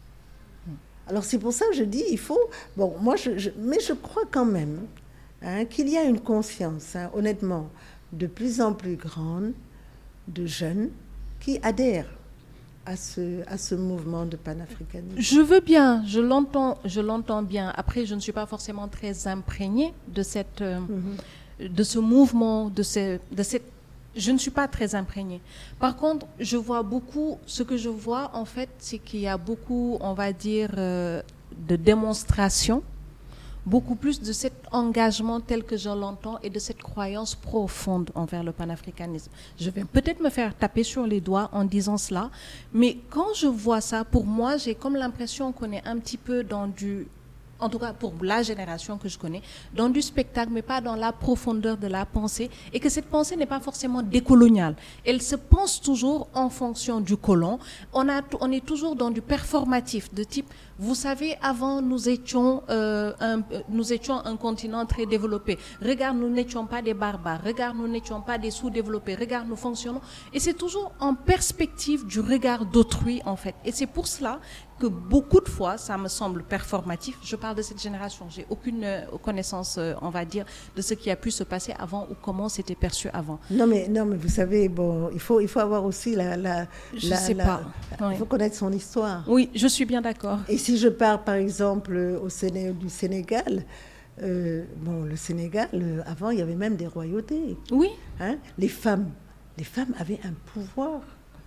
Speaker 3: Alors c'est pour ça que je dis, il faut... Bon, moi, je, je- mais je crois quand même, hein, qu'il y a une conscience, hein, honnêtement, de plus en plus grande de jeunes qui adhèrent à ce, à ce mouvement de panafricanisme.
Speaker 2: Je veux bien, je l'entends, je l'entends bien. Après, je ne suis pas forcément très imprégnée de cette, euh, de ce mouvement, de, ce, de cette. Je ne suis pas très imprégnée. Par contre, je vois beaucoup. Ce que je vois, en fait, c'est qu'il y a beaucoup, on va dire, euh, de démonstrations, beaucoup plus de cet engagement tel que je l'entends et de cette croyance profonde envers le panafricanisme. Je vais peut-être me faire taper sur les doigts en disant cela, mais quand je vois ça, pour moi, j'ai comme l'impression qu'on est un petit peu dans du... En tout cas, pour la génération que je connais, dans du spectacle, mais pas dans la profondeur de la pensée, et que cette pensée n'est pas forcément décoloniale. Elle se pense toujours en fonction du colon. On, a, on est toujours dans du performatif, de type, vous savez, avant, nous étions, euh, un, nous étions un continent très développé. Regarde, nous n'étions pas des barbares. Regarde, nous n'étions pas des sous-développés. Regarde, nous fonctionnons. Et c'est toujours en perspective du regard d'autrui, en fait. Et c'est pour cela que beaucoup de fois, ça me semble performatif. Je parle de cette génération. J'ai aucune euh, connaissance, euh, on va dire, de ce qui a pu se passer avant ou comment c'était perçu avant.
Speaker 3: Non mais, non, mais vous savez, bon, il faut, il faut avoir aussi la... la
Speaker 2: Je
Speaker 3: la,
Speaker 2: sais
Speaker 3: la-
Speaker 2: pas.
Speaker 3: Il
Speaker 2: Oui.
Speaker 3: faut connaître son histoire.
Speaker 2: Oui, je suis bien d'accord.
Speaker 3: Et si je pars, par exemple, au Séné- du Sénégal, euh, bon, le Sénégal, euh, avant, il y avait même des royautés.
Speaker 2: Oui.
Speaker 3: Hein. Les femmes, les femmes avaient un pouvoir.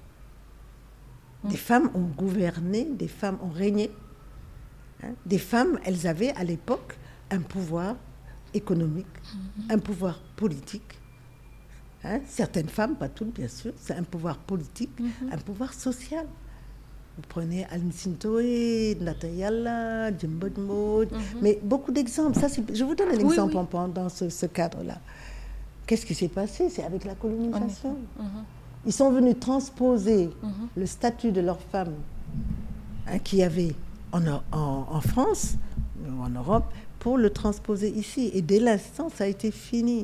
Speaker 3: Des femmes ont gouverné, des femmes ont régné. Hein. Des femmes, elles avaient à l'époque un pouvoir économique, un pouvoir politique. Hein. Certaines femmes, pas toutes bien sûr, c'est un pouvoir politique, un pouvoir social. Vous prenez Aline Sintoé, Natayala, Djembodmo, mais beaucoup d'exemples. Ça, c'est- je vous donne un
Speaker 2: Oui,
Speaker 3: exemple
Speaker 2: oui.
Speaker 3: en- dans ce, ce cadre-là. Qu'est-ce qui s'est passé? C'est avec la colonisation. Ils sont venus transposer le statut de leurs femmes, hein, qu'il y avait en, en, en France ou en Europe, pour le transposer ici. Et dès l'instant, ça a été fini.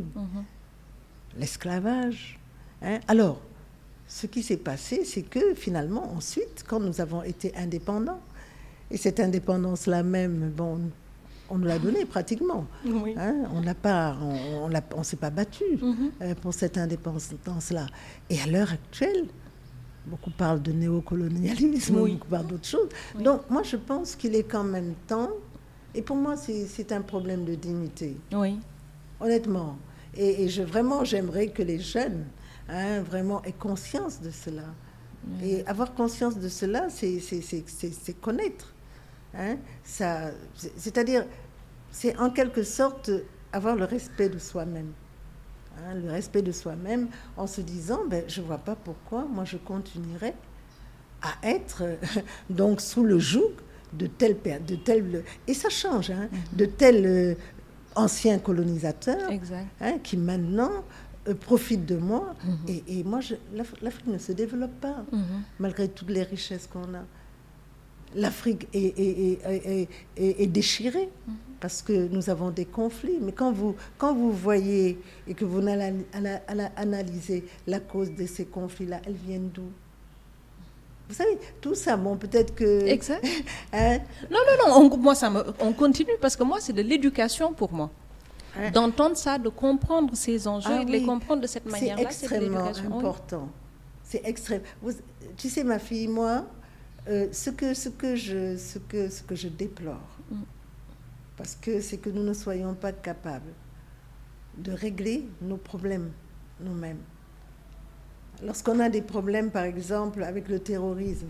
Speaker 3: L'esclavage. Hein. Alors, ce qui s'est passé, c'est que finalement, ensuite, quand nous avons été indépendants, et cette indépendance-là même, bon, on nous l'a donnée pratiquement.
Speaker 2: Oui.
Speaker 3: Hein, on n'a pas, on, on, l'a- on s'est pas battu euh, pour cette indépendance-là. Et à l'heure actuelle, beaucoup parlent de néocolonialisme,
Speaker 2: Oui.
Speaker 3: beaucoup parlent d'autres choses. Donc, moi, je pense qu'il est quand même temps, et pour moi, c'est, c'est un problème de dignité,
Speaker 2: Oui.
Speaker 3: honnêtement. Et, et je, vraiment, j'aimerais que les jeunes, hein, vraiment aient conscience de cela. Et avoir conscience de cela, c'est, c'est, c'est, c'est, c'est connaître. Hein, ça, c'est- c'est-à-dire, c'est en quelque sorte avoir le respect de soi-même. Hein, le respect de soi-même en se disant, ben, je ne vois pas pourquoi moi je continuerai à être euh, donc sous le joug de tel, per- de tel et ça change, hein, de tel euh, ancien colonisateur,
Speaker 2: Exact.
Speaker 3: hein, qui maintenant euh, profite de moi. Et, et moi, je, l'Af- l'Afrique ne se développe pas, malgré toutes les richesses qu'on a. l'Afrique est, est, est, est, est déchirée mm-hmm. parce que nous avons des conflits. Mais quand vous, quand vous voyez et que vous analysez la cause de ces conflits-là, elles viennent d'où? Vous savez, tout ça, bon, peut-être que...
Speaker 2: Exact.
Speaker 3: hein?
Speaker 2: Non, non, non, on, moi, ça me, on continue parce que moi, c'est de l'éducation pour moi. Hein? D'entendre ça, de comprendre ces enjeux
Speaker 3: ah,
Speaker 2: et de
Speaker 3: oui.
Speaker 2: les comprendre de cette manière-là,
Speaker 3: c'est extrêmement
Speaker 2: c'est
Speaker 3: important. Oui. C'est extrême. Vous, tu sais, ma fille, moi, euh, ce, que, ce, que je, ce, que, ce que je déplore, mm. parce que c'est que nous ne soyons pas capables de régler nos problèmes nous-mêmes. Lorsqu'on a des problèmes, par exemple, avec le terrorisme,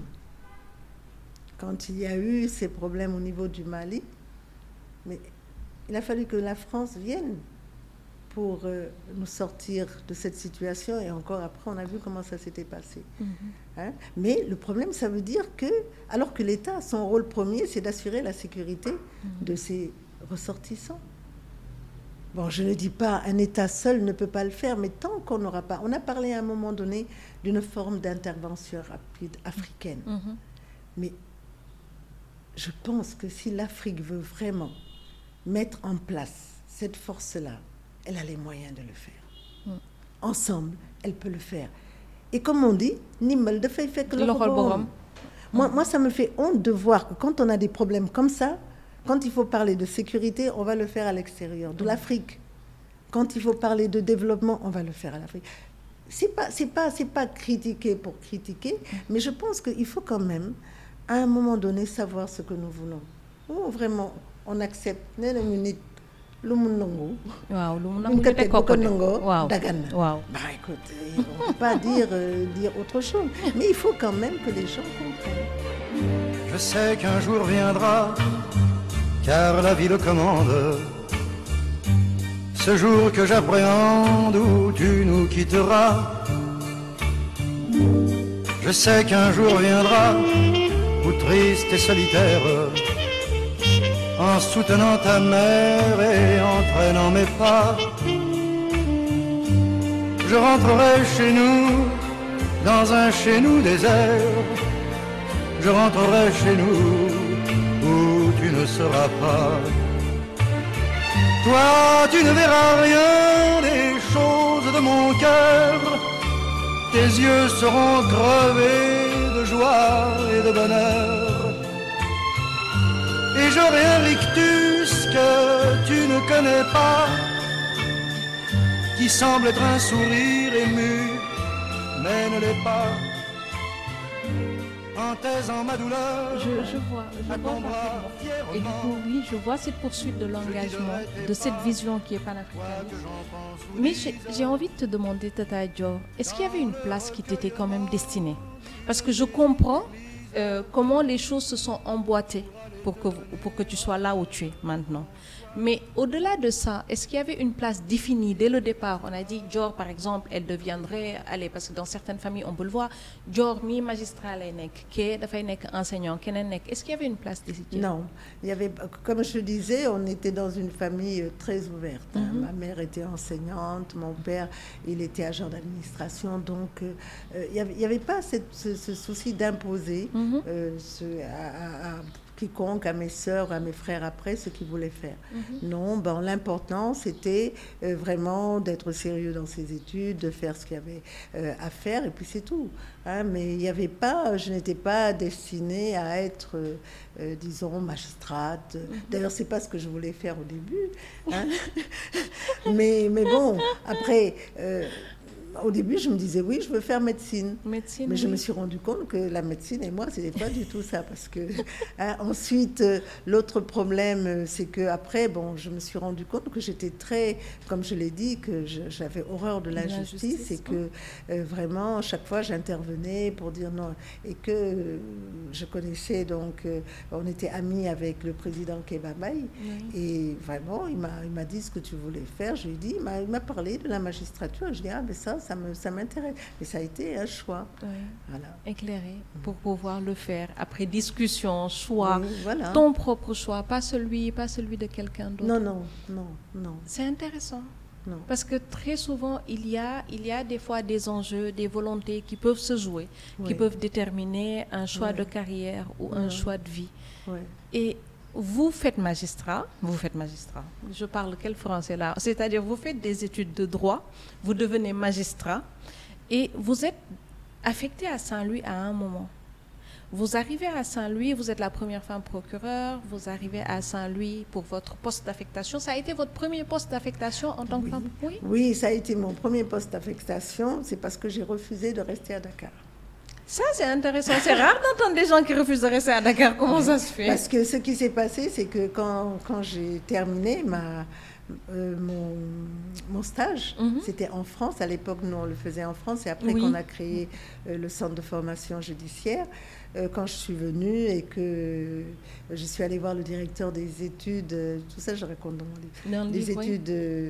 Speaker 3: quand il y a eu ces problèmes au niveau du Mali, mais il a fallu que la France vienne pour euh, nous sortir de cette situation, et encore après, on a vu comment ça s'était passé. Mm-hmm. Hein? Mais le problème, ça veut dire que, alors que l'État, son rôle premier, c'est d'assurer la sécurité mm-hmm. de ses ressortissants. Bon, je ne dis pas un État seul ne peut pas le faire, mais tant qu'on n'aura pas... On a parlé à un moment donné d'une forme d'intervention rapide africaine. Mm-hmm. Mais je pense que si l'Afrique veut vraiment mettre en place cette force-là, elle a les moyens de le faire. Mm. Ensemble, elle peut le faire. Et comme on dit, Nimbal de fait fait que le
Speaker 2: Borom.
Speaker 3: Moi, moi, ça me fait honte de voir que quand on a des problèmes comme ça, quand il faut parler de sécurité, on va le faire à l'extérieur de l'Afrique. Quand il faut parler de développement, on va le faire à l'Afrique. C'est pas, c'est pas, c'est pas critiquer pour critiquer, mais je pense qu'il faut quand même, à un moment donné, savoir ce que nous voulons. Oh, vraiment, on accepte. Lu mu nangu.
Speaker 2: waaw lu mu nangu ñu teg ko ko
Speaker 3: waaw dagan na.
Speaker 2: waaw.
Speaker 3: Bah écoute, on ne peut pas dire, euh, dire autre chose. Mais il faut quand même que les gens comprennent.
Speaker 5: Je sais qu'un jour viendra, car la vie le commande. Ce jour que j'appréhende où tu nous quitteras. Je sais qu'un jour viendra, où triste et solitaire, en soutenant ta mère et en traînant mes pas, je rentrerai chez nous, dans un chez nous désert. Je rentrerai chez nous, où tu ne seras pas. Toi, tu ne verras rien des choses de mon cœur. Tes yeux seront crevés de joie et de bonheur. Et j'aurai un rictus que tu ne connais pas, qui semble être un sourire ému, mais ne l'est pas. En taisant ma douleur,
Speaker 2: je, je vois, je vois parfaitement. Et du coup, oui, je vois cette poursuite de l'engagement, de cette vision qui est panafricaine. Mais j'ai, j'ai envie de te demander, Tata Dior, est-ce qu'il y avait une place qui t'était quand même destinée? Parce que je comprends euh, comment les choses se sont emboîtées pour que, pour que tu sois là où tu es maintenant. Mais au-delà de ça, est-ce qu'il y avait une place définie dès le départ? On a dit, Dior, par exemple, elle deviendrait, allez, parce que dans certaines familles, on peut le voir, Dior, mi magistrat lay nek, qui dafay nek enseignant, kenen nek. Est-ce qu'il y avait une place décidée?
Speaker 3: Non, il y avait, comme je disais, on était dans une famille très ouverte. Mm-hmm. Hein. Ma mère était enseignante, mon père, il était agent d'administration, donc euh, il n'y avait, il y avait pas cette, ce, ce souci d'imposer mm-hmm. euh, ce, à, à, à quiconque, à mes sœurs, à mes frères après, ce qu'ils voulaient faire. Mm-hmm. Non, ben, l'important, c'était euh, vraiment d'être sérieux dans ses études, de faire ce qu'il y avait euh, à faire, et puis c'est tout. Hein, mais il n'y avait pas, je n'étais pas destinée à être, euh, euh, disons, magistrate. Mm-hmm. D'ailleurs, c'est pas ce que je voulais faire au début. Hein. mais, mais bon, après... Euh, Au début, je me disais, oui, je veux faire médecine.
Speaker 2: médecine
Speaker 3: Mais
Speaker 2: oui.
Speaker 3: je me suis rendu compte que la médecine et moi, ce n'était pas du tout ça. Parce que, hein, ensuite, euh, l'autre problème, c'est qu'après, bon, je me suis rendu compte que j'étais très, comme je l'ai dit, que je, j'avais horreur de l'injustice, l'injustice et que euh, vraiment, chaque fois, j'intervenais pour dire non. Et que euh, je connaissais, donc, euh, on était amis avec le président Kebabaye. Oui. Et vraiment, il m'a, il m'a dit ce que tu voulais faire. Je lui ai dit, il m'a, il m'a parlé de la magistrature. Je lui ai dit, ah, mais ça, ça, me, ça m'intéresse. Mais ça a été un choix.
Speaker 2: Oui.
Speaker 3: Voilà.
Speaker 2: Éclairé pour pouvoir le faire. Après discussion, choix,
Speaker 3: oui, voilà.
Speaker 2: Ton propre choix, pas celui, pas celui de quelqu'un d'autre.
Speaker 3: Non, non, non, non.
Speaker 2: C'est intéressant.
Speaker 3: non.
Speaker 2: Parce que très souvent, il y a, il y a des fois des enjeux, des volontés qui peuvent se jouer,
Speaker 3: Oui.
Speaker 2: qui peuvent déterminer un choix
Speaker 3: Oui.
Speaker 2: de carrière ou
Speaker 3: Oui.
Speaker 2: un choix de vie.
Speaker 3: Oui.
Speaker 2: Et vous faites magistrat, vous faites magistrat, je parle quel français là? C'est-à-dire vous faites des études de droit, vous devenez magistrat et vous êtes affecté à Saint-Louis à un moment. Vous arrivez à Saint-Louis, vous êtes la première femme procureure, vous arrivez à Saint-Louis pour votre poste d'affectation. Ça a été votre premier poste d'affectation en tant que
Speaker 3: Oui.
Speaker 2: femme? Oui.
Speaker 3: Oui, ça a été mon premier poste d'affectation. C'est parce que j'ai refusé de rester à Dakar.
Speaker 2: Ça, c'est intéressant. C'est rare d'entendre des gens qui refusent de rester à Dakar. Comment ça se fait?
Speaker 3: Parce que ce qui s'est passé, c'est que quand, quand j'ai terminé ma, euh, mon, mon stage,
Speaker 2: Mhm.
Speaker 3: c'était en France. À l'époque, nous, on le faisait en France. Et après
Speaker 2: Oui.
Speaker 3: qu'on a créé euh, le centre de formation judiciaire, euh, quand je suis venue et que je suis allée voir le directeur des études, euh, tout ça, je raconte dans mon livre,
Speaker 2: Dans le
Speaker 3: des
Speaker 2: livre, oui.
Speaker 3: études... euh,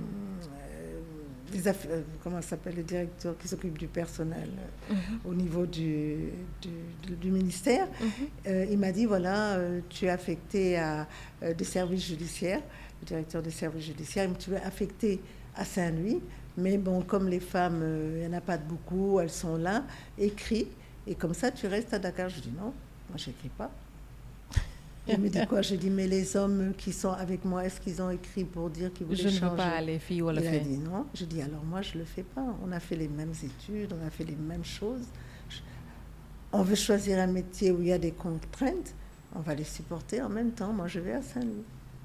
Speaker 3: des affaires, euh, comment ça s'appelle, le directeur qui s'occupe du personnel euh,
Speaker 2: Mhm.
Speaker 3: au niveau du, du, du- du ministère.
Speaker 2: Mhm.
Speaker 3: Euh, il m'a dit, voilà, euh, tu es affecté à euh, des services judiciaires, le directeur des services judiciaires, tu es affecté à Saint-Louis, mais bon, comme les femmes, euh, il n'y en a pas de beaucoup, elles sont là, écris, et comme ça, tu restes à Dakar. Je dis, non, moi, je n'écris pas. Il me dit quoi? Je dis, mais les hommes qui sont avec moi, est-ce qu'ils ont écrit pour dire qu'ils voulaient
Speaker 2: Je ne
Speaker 3: changer?
Speaker 2: veux pas aller, fille ou la
Speaker 3: Il a
Speaker 2: fille.
Speaker 3: dit non. Je dis, alors moi, je ne le fais pas. On a fait les mêmes études, on a fait les mêmes choses. Je- On veut choisir un métier où il y a des contraintes, on va les supporter en même temps. Moi, je vais à Saint-Louis.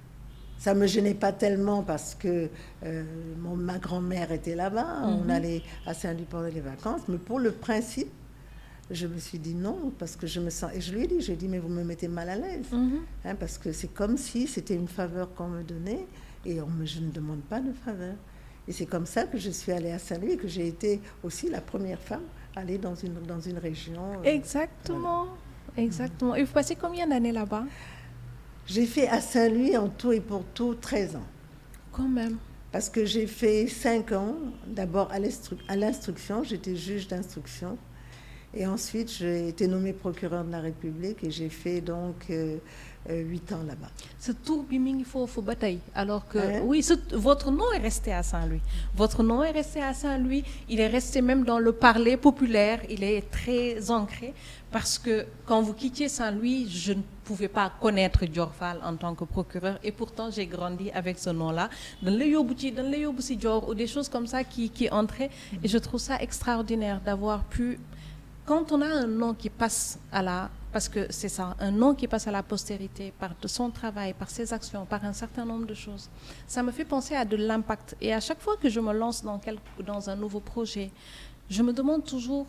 Speaker 3: Ça ne me gênait pas tellement parce que euh, mon, ma grand-mère était là-bas. On
Speaker 2: Mhm.
Speaker 3: allait à Saint-Louis pendant les vacances. Mais pour le principe, je me suis dit non, parce que je me sens... Et je lui ai dit, je lui ai dit, mais vous me mettez mal à l'aise.
Speaker 2: Mhm.
Speaker 3: Hein, parce que c'est comme si c'était une faveur qu'on me donnait et on me, je ne demande pas de faveur. Et c'est comme ça que je suis allée à Saint-Louis et que j'ai été aussi la première femme à aller dans une, dans une région. euh,
Speaker 2: Exactement. Exactement. Et vous passez combien d'années là-bas?
Speaker 3: J'ai fait à Saint-Louis en tout et pour tout treize ans.
Speaker 2: Quand même.
Speaker 3: Parce que j'ai fait cinq ans, d'abord à l'instru- à l'instruction, j'étais juge d'instruction. Et ensuite, j'ai été nommée procureure de la République et j'ai fait donc euh, euh, huit ans là-bas.
Speaker 2: Ce tour biming, il faut, faut bataille. Alors que,
Speaker 3: Hein?
Speaker 2: oui, ce- votre nom est resté à Saint-Louis. Votre nom est resté à Saint-Louis. Il est resté même dans le parler populaire. Il est très ancré. Parce que quand vous quittiez Saint-Louis, je ne pouvais pas connaître Dior Fall en tant que procureur. Et pourtant, j'ai grandi avec ce nom-là. Dans le Yobouti, dans le Yobouti Dior, ou des choses comme ça qui, qui entraient. Et je trouve ça extraordinaire d'avoir pu. Quand on a un nom qui passe à la... Parce que c'est ça, un nom qui passe à la postérité par de son travail, par ses actions, par un certain nombre de choses, ça me fait penser à de l'impact. Et à chaque fois que je me lance dans, quel, dans un nouveau projet, je me demande toujours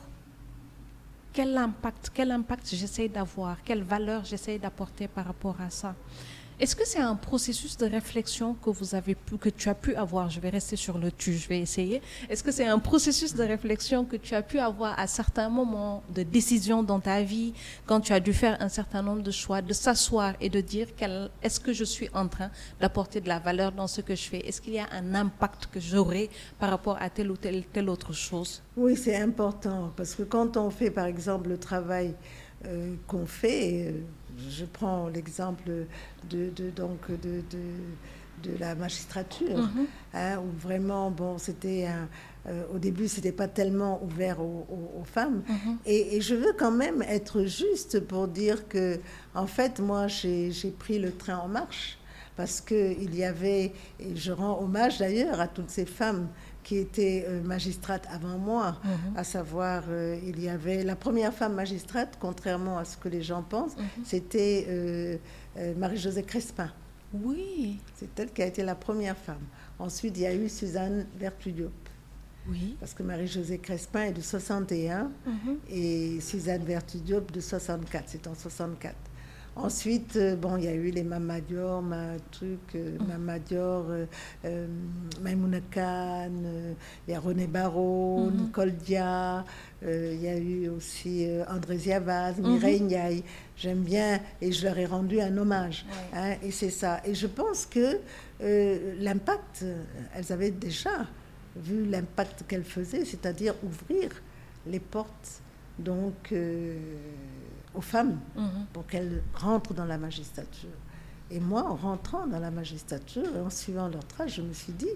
Speaker 2: quel impact, quel impact j'essaie d'avoir, quelle valeur j'essaie d'apporter par rapport à ça. Est-ce que c'est un processus de réflexion que vous avez pu, que tu as pu avoir? Je vais rester sur le tu, je vais essayer. Est-ce que c'est un processus de réflexion que tu as pu avoir à certains moments de décision dans ta vie, quand tu as dû faire un certain nombre de choix, de s'asseoir et de dire quel, est-ce que je suis en train d'apporter de la valeur dans ce que je fais? Est-ce qu'il y a un impact que j'aurai par rapport à telle ou telle, telle autre chose?
Speaker 3: Oui, c'est important parce que quand on fait par exemple le travail euh, qu'on fait, euh, je prends l'exemple de, de, donc de, de, de la magistrature,
Speaker 2: Mhm.
Speaker 3: hein, où vraiment, bon, c'était un, euh, au début, c'était pas tellement ouvert aux, aux- aux femmes.
Speaker 2: Mhm.
Speaker 3: Et, et je veux quand même être juste pour dire que, en fait, moi, j'ai j'ai pris le train en marche parce qu'il y avait, et je rends hommage d'ailleurs à toutes ces femmes qui étaient euh, magistrates avant moi,
Speaker 2: Mhm.
Speaker 3: à savoir, euh, il y avait la première femme magistrate, contrairement à ce que les gens pensent,
Speaker 2: Mhm.
Speaker 3: c'était euh, euh, Marie-Josée Crespin.
Speaker 2: Oui,
Speaker 3: C'est elle qui a été la première femme. Ensuite, il y a eu Suzanne Vertudiop,
Speaker 2: oui.
Speaker 3: parce que Marie-Josée Crespin est de soixante et un
Speaker 2: Mhm.
Speaker 3: et Suzanne Vertudiop de soixante-quatre, c'est en soixante-quatre. Ensuite, euh, bon, il y a eu les Mama Dior, ma truc, euh, Mama Dior, euh, euh, Maïmouna Khan, euh, il y a René Barrault,
Speaker 2: Mhm.
Speaker 3: Nicole Dia, euh, il y a eu aussi euh, André Ziavaz,
Speaker 2: Mhm.
Speaker 3: Mireille Ndiaye. J'aime bien et je leur ai rendu un hommage.
Speaker 2: Ouais.
Speaker 3: Hein, et c'est ça. Et je pense que euh, l'impact, euh, elles avaient déjà vu l'impact qu'elles faisaient, c'est-à-dire ouvrir les portes donc euh, aux femmes
Speaker 2: Mhm.
Speaker 3: pour qu'elles rentrent dans la magistrature. Et moi, en rentrant dans la magistrature et en suivant leur trace, je me suis dit,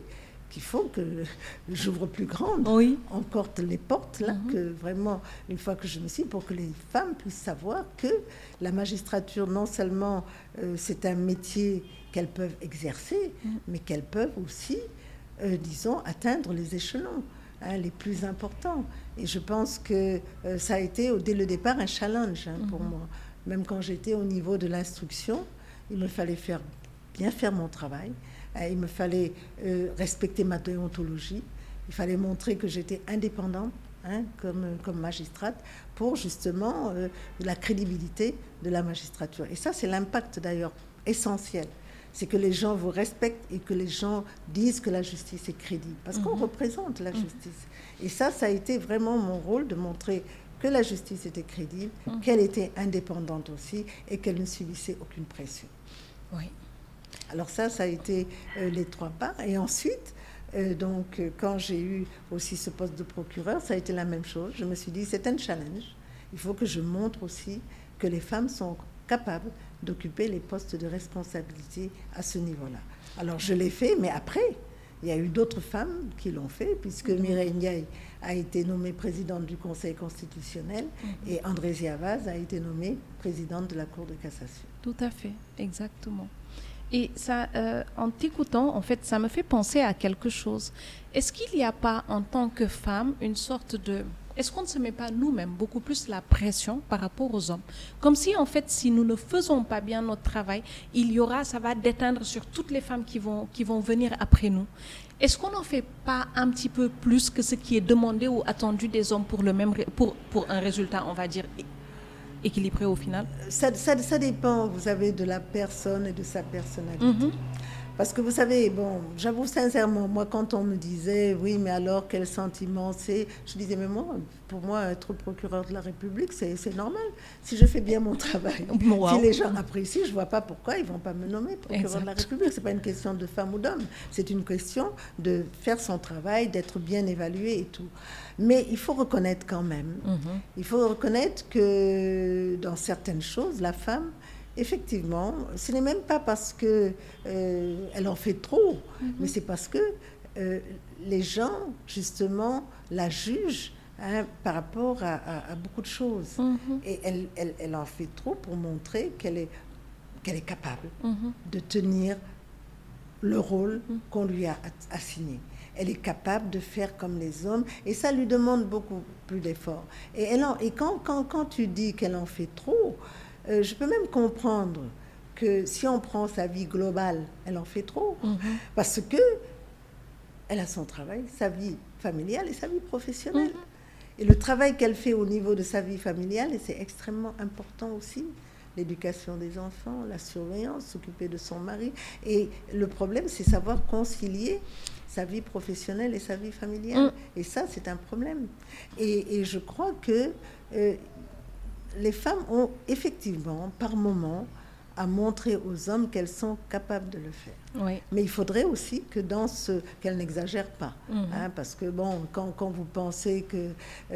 Speaker 3: qu'il faut que j'ouvre plus grande
Speaker 2: oui.
Speaker 3: encore les portes, là, mm-hmm. que vraiment, une fois que je me suis, pour que les femmes puissent savoir que la magistrature, non seulement euh, c'est un métier qu'elles peuvent exercer, mm-hmm. mais qu'elles peuvent aussi, euh, disons, atteindre les échelons hein, les plus importants. Et je pense que euh, ça a été, dès le départ, un challenge hein, mm-hmm. pour moi. Même quand j'étais au niveau de l'instruction, il me fallait faire, bien faire mon travail. Il me fallait euh, respecter ma déontologie. Il fallait montrer que j'étais indépendante hein, comme, comme magistrate pour justement euh, la crédibilité de la magistrature. Et ça, c'est l'impact d'ailleurs essentiel. C'est que les gens vous respectent et que les gens disent que la justice est crédible. Parce mmh. qu'on représente la justice. Mmh. Et ça, ça a été vraiment mon rôle de montrer que la justice était crédible, mmh. qu'elle était indépendante aussi et qu'elle ne subissait aucune pression.
Speaker 2: Oui.
Speaker 3: Alors ça, ça a été euh, les trois pas. Et ensuite, euh, donc, euh, quand j'ai eu aussi ce poste de procureur, ça a été la même chose. Je me suis dit, c'est un challenge. Il faut que je montre aussi que les femmes sont capables d'occuper les postes de responsabilité à ce niveau-là. Alors, je l'ai fait, mais après, il y a eu d'autres femmes qui l'ont fait, puisque mmh. Mireille Ndiaye a été nommée présidente du Conseil constitutionnel mmh. et Andrésia Vaz a été nommée présidente de la Cour de cassation.
Speaker 2: Tout à fait, exactement. Et ça, euh, en t'écoutant, en fait, ça me fait penser à quelque chose. Est-ce qu'il n'y a pas, en tant que femme, une sorte de... Est-ce qu'on ne se met pas nous-mêmes beaucoup plus la pression par rapport aux hommes? Comme si, en fait, si nous ne faisons pas bien notre travail, il y aura, ça va déteindre sur toutes les femmes qui vont, qui vont venir après nous. Est-ce qu'on n'en fait pas un petit peu plus que ce qui est demandé ou attendu des hommes pour, le même, pour, pour un résultat, on va dire, équilibré au final?
Speaker 3: ça, ça, ça dépend, vous savez, de la personne et de sa personnalité. Mm-hmm. Parce que vous savez, bon, j'avoue sincèrement, moi, quand on me disait, oui, mais alors, quel sentiment c'est, je disais, mais moi, pour moi, être procureur de la République, c'est, c'est normal. Si je fais bien mon travail, wow. si les gens apprécient, je ne vois pas pourquoi ils ne vont pas me nommer procureur exact. De la République. Ce n'est pas une question de femme ou d'homme, c'est une question de faire son travail, d'être bien évalué et tout. Mais il faut reconnaître quand même, mm-hmm. il faut reconnaître que dans certaines choses, la femme, effectivement, ce n'est même pas parce qu'elle euh, en fait trop, mm-hmm. mais c'est parce que euh, les gens, justement, la jugent hein, par rapport à, à, à beaucoup de choses. Mm-hmm. Et elle, elle, elle en fait trop pour montrer qu'elle est, qu'elle est capable mm-hmm. de tenir le rôle mm-hmm. qu'on lui a assigné. Elle est capable de faire comme les hommes, et ça lui demande beaucoup plus d'efforts. Et, elle en, et quand, quand, quand tu dis qu'elle en fait trop, Euh, je peux même comprendre que si on prend sa vie globale, elle en fait trop. Mm-hmm. Parce que elle a son travail, sa vie familiale et sa vie professionnelle. Mm-hmm. Et le travail qu'elle fait au niveau de sa vie familiale, et c'est extrêmement important aussi, l'éducation des enfants, la surveillance, s'occuper de son mari. Et le problème, c'est savoir concilier sa vie professionnelle et sa vie familiale. Mm. Et ça, c'est un problème. Et, et je crois que... Euh, les femmes ont effectivement, par moment, à montrer aux hommes qu'elles sont capables de le faire. Oui. Mais il faudrait aussi que dans ce... qu'elles n'exagèrent pas. Mm-hmm. Hein, parce que, bon, quand, quand vous pensez que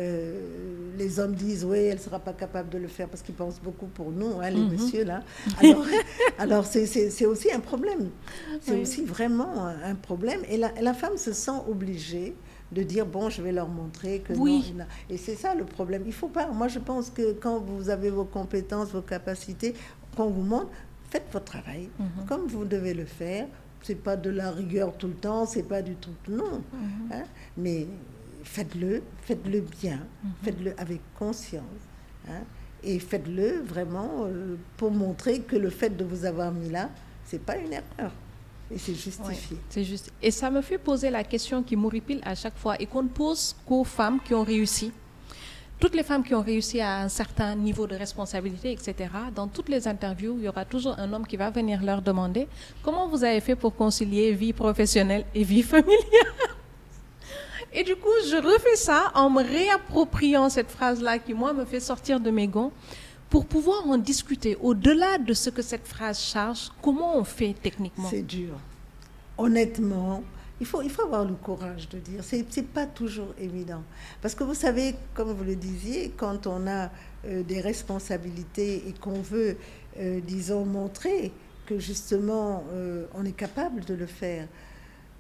Speaker 3: euh, les hommes disent « oui, elle ne sera pas capable de le faire » parce qu'ils pensent beaucoup pour nous, hein, les mm-hmm. messieurs, là. Alors, alors c'est, c'est, c'est aussi un problème. C'est oui. aussi vraiment un, un problème. Et la, la femme se sent obligée de dire, bon, je vais leur montrer que oui. non. Et c'est ça le problème. Il faut pas... Moi, je pense que quand vous avez vos compétences, vos capacités, qu'on vous montre, faites votre travail mm-hmm. comme vous devez le faire. C'est pas de la rigueur tout le temps, c'est pas du tout... Non. Mm-hmm. Hein? Mais faites-le, faites-le bien, mm-hmm. faites-le avec conscience. Hein? Et faites-le vraiment euh, pour montrer que le fait de vous avoir mis là, c'est pas une erreur. Et c'est justifié.
Speaker 2: Ouais, c'est juste. Et ça me fait poser la question qui m'horripile à chaque fois et qu'on ne pose qu'aux femmes qui ont réussi. Toutes les femmes qui ont réussi à un certain niveau de responsabilité, et cetera, dans toutes les interviews, il y aura toujours un homme qui va venir leur demander comment vous avez fait pour concilier vie professionnelle et vie familiale. Et du coup, je refais ça en me réappropriant cette phrase-là qui, moi, me fait sortir de mes gonds. Pour pouvoir en discuter, au-delà de ce que cette phrase charge, comment on fait techniquement?
Speaker 3: C'est dur. Honnêtement, il faut, il faut avoir le courage de dire. Ce n'est pas toujours évident. Parce que vous savez, comme vous le disiez, quand on a euh, des responsabilités et qu'on veut, euh, disons, montrer que justement, euh, on est capable de le faire,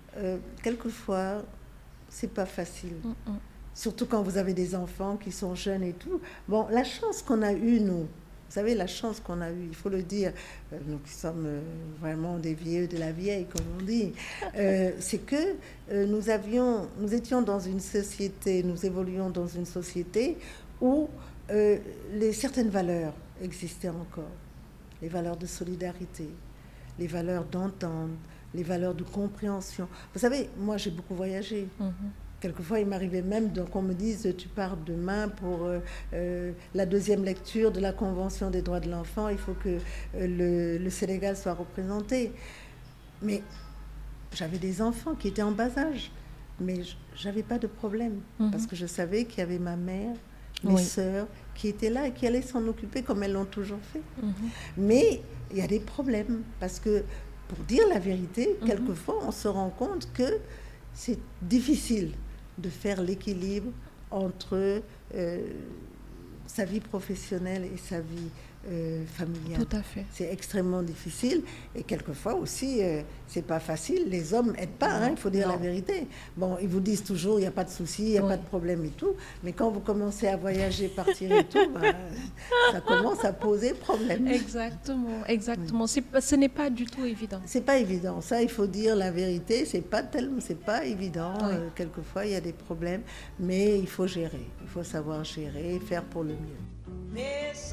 Speaker 3: euh, quelquefois, c'est pas facile. Mm-mm. Surtout quand vous avez des enfants qui sont jeunes et tout. Bon, la chance qu'on a eue, nous, vous savez, la chance qu'on a eue, il faut le dire, euh, nous qui sommes euh, vraiment des vieux de la vieille, comme on dit, euh, c'est que euh, nous avions, nous étions dans une société, nous évoluions dans une société où euh, les, certaines valeurs existaient encore. Les valeurs de solidarité, les valeurs d'entente, les valeurs de compréhension. Vous savez, moi, j'ai beaucoup voyagé. Mm-hmm. Quelquefois, il m'arrivait même qu'on me dise « tu pars demain pour euh, euh, la deuxième lecture de la Convention des droits de l'enfant, il faut que euh, le, le Sénégal soit représenté ». Mais j'avais des enfants qui étaient en bas âge, mais je n'avais pas de problème, mm-hmm. parce que je savais qu'il y avait ma mère, mes oui. sœurs, qui étaient là et qui allaient s'en occuper comme elles l'ont toujours fait. Mm-hmm. Mais il y a des problèmes, parce que, pour dire la vérité, mm-hmm. quelquefois, on se rend compte que c'est difficile de faire l'équilibre entre euh, sa vie professionnelle et sa vie euh, familiale.
Speaker 2: Tout à fait.
Speaker 3: C'est extrêmement difficile et quelquefois aussi, euh, c'est pas facile. Les hommes n'aident pas, hein, il faut dire non. la vérité. Bon, ils vous disent toujours, il n'y a pas de souci, il n'y a oui. pas de problème et tout, mais quand vous commencez à voyager, partir et tout, ben, ça commence à poser problème.
Speaker 2: Exactement, exactement. Oui. C'est, ce n'est pas du tout évident.
Speaker 3: C'est pas évident. Ça, il faut dire la vérité, c'est pas tellement, c'est pas évident.
Speaker 2: Oui.
Speaker 3: Euh, quelquefois, il y a des problèmes, mais il faut gérer. Il faut savoir gérer et faire pour le mieux. Mais ça...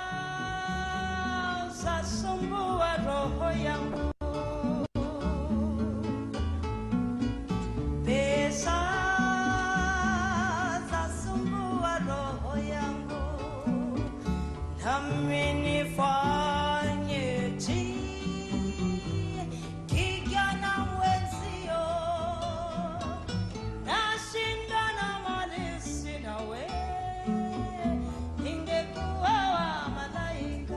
Speaker 3: Sasumbua roho yangu pesa sasumbua roho yangu nami nifanyeje kijana mwenzio nashindana mali sinawe ingekuwa wa malaika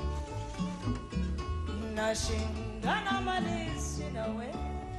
Speaker 3: nashindana mali sinawe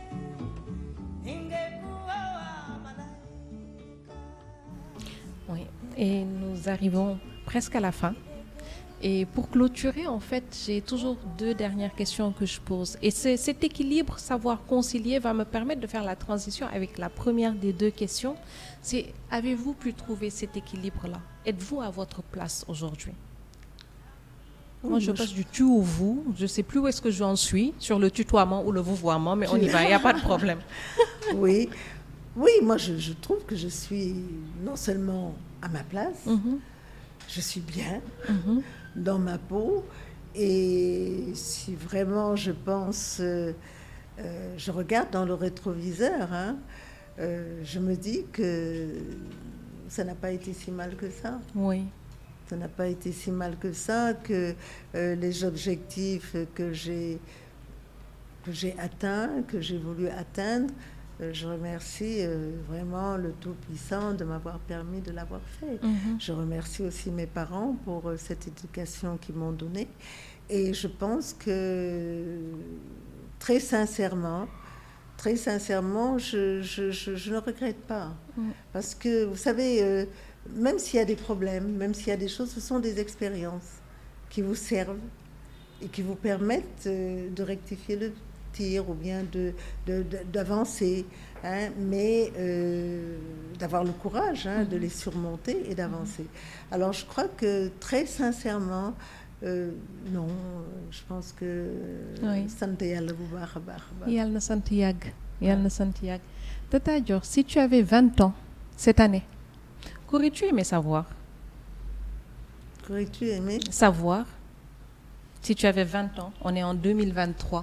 Speaker 3: ingekuwa wa malaika.
Speaker 2: Oui, et nous arrivons presque à la fin. Et pour clôturer, en fait, j'ai toujours deux dernières questions que je pose. Et c'est, cet équilibre, savoir concilier, va me permettre de faire la transition avec la première des deux questions. C'est, avez-vous pu trouver cet équilibre-là? Êtes-vous à votre place aujourd'hui? Oui, moi, je passe je... du tu au vous. Je ne sais plus où est-ce que j'en suis, sur le tutoiement ou le vouvoiement, mais on y va, il n'y a pas de problème.
Speaker 3: Oui, oui, moi, je, je trouve que je suis non seulement à ma place, mm-hmm. je suis bien mm-hmm. dans ma peau. Et si vraiment, je pense, euh, euh, je regarde dans le rétroviseur, hein, euh, je me dis que ça n'a pas été si mal que ça.
Speaker 2: Oui.
Speaker 3: Ça n'a pas été si mal que ça, que euh, les objectifs que j'ai, que j'ai atteints, que j'ai voulu atteindre, euh, je remercie euh, vraiment le Tout-Puissant de m'avoir permis de l'avoir fait. Mm-hmm. Je remercie aussi mes parents pour euh, cette éducation qu'ils m'ont donnée. Et je pense que, très sincèrement, très sincèrement, je, je, je, je ne regrette pas. Mm. Parce que, vous savez... Euh, même s'il y a des problèmes, même s'il y a des choses, ce sont des expériences qui vous servent et qui vous permettent euh, de rectifier le tir ou bien de, de, de, d'avancer, hein, mais euh, d'avoir le courage hein, mm-hmm. de les surmonter et d'avancer. Mm-hmm. Alors je crois que très sincèrement, euh, non, je pense que sant yàlla bu baax a baax a baax.
Speaker 2: Yàlla na sant yàgg, yàlla na sant yàgg. Tata Dior, si tu avais vingt ans cette année, qu'aurais-tu aimé savoir?
Speaker 3: Qu'aurais-tu aimé
Speaker 2: savoir? Si tu avais vingt ans, on est en deux mille vingt-trois.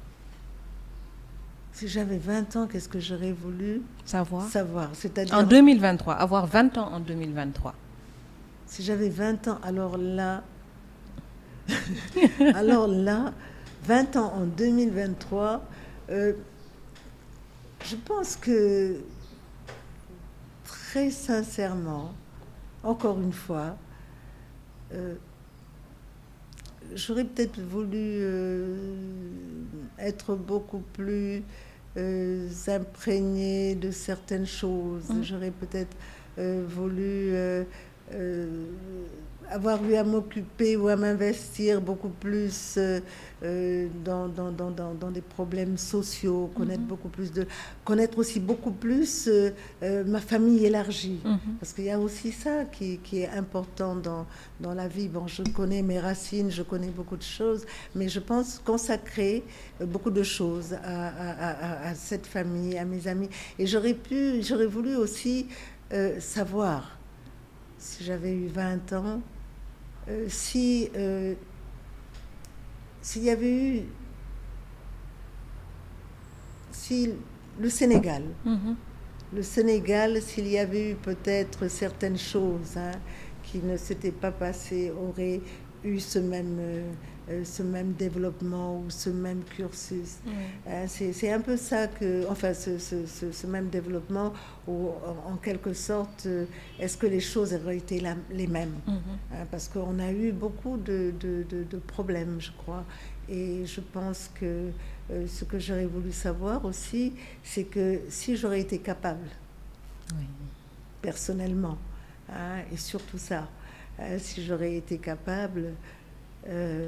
Speaker 3: Si j'avais vingt ans, qu'est-ce que j'aurais voulu
Speaker 2: savoir?
Speaker 3: Savoir, c'est-à-dire...
Speaker 2: En deux mille vingt-trois, avoir vingt ans en deux mille vingt-trois.
Speaker 3: Si j'avais vingt ans, alors là... alors là, vingt ans en deux mille vingt-trois, euh, je pense que... Très sincèrement, encore une fois, euh, j'aurais peut-être voulu euh, être beaucoup plus euh, imprégnée de certaines choses. Mmh. J'aurais peut-être euh, voulu euh, euh, avoir eu à m'occuper ou à m'investir beaucoup plus euh, euh, dans, dans, dans, dans, dans des problèmes sociaux, connaître mm-hmm. beaucoup plus de, connaître aussi beaucoup plus euh, euh, ma famille élargie, mm-hmm. parce qu'il y a aussi ça qui, qui est important dans, dans la vie. Bon, je connais mes racines, je connais beaucoup de choses, mais je pense consacrer beaucoup de choses à, à, à, à cette famille, à mes amis, et j'aurais pu, j'aurais voulu aussi euh, savoir, si j'avais eu vingt ans, Euh, si euh, s'il y avait eu si le Sénégal mm-hmm. le Sénégal s'il y avait eu peut-être certaines choses hein, qui ne s'étaient pas passées aurait eu ce même euh, ce même développement ou ce même cursus. Mm. Euh, c'est, c'est un peu ça que, enfin, ce, ce, ce, ce même développement où, en, en quelque sorte, euh, est-ce que les choses auraient été la, les mêmes mm-hmm. hein, parce qu'on a eu beaucoup de, de, de, de problèmes, je crois. Et je pense que euh, ce que j'aurais voulu savoir aussi, c'est que si j'aurais été capable, oui. personnellement, hein, et surtout ça, hein, si j'aurais été capable... Euh,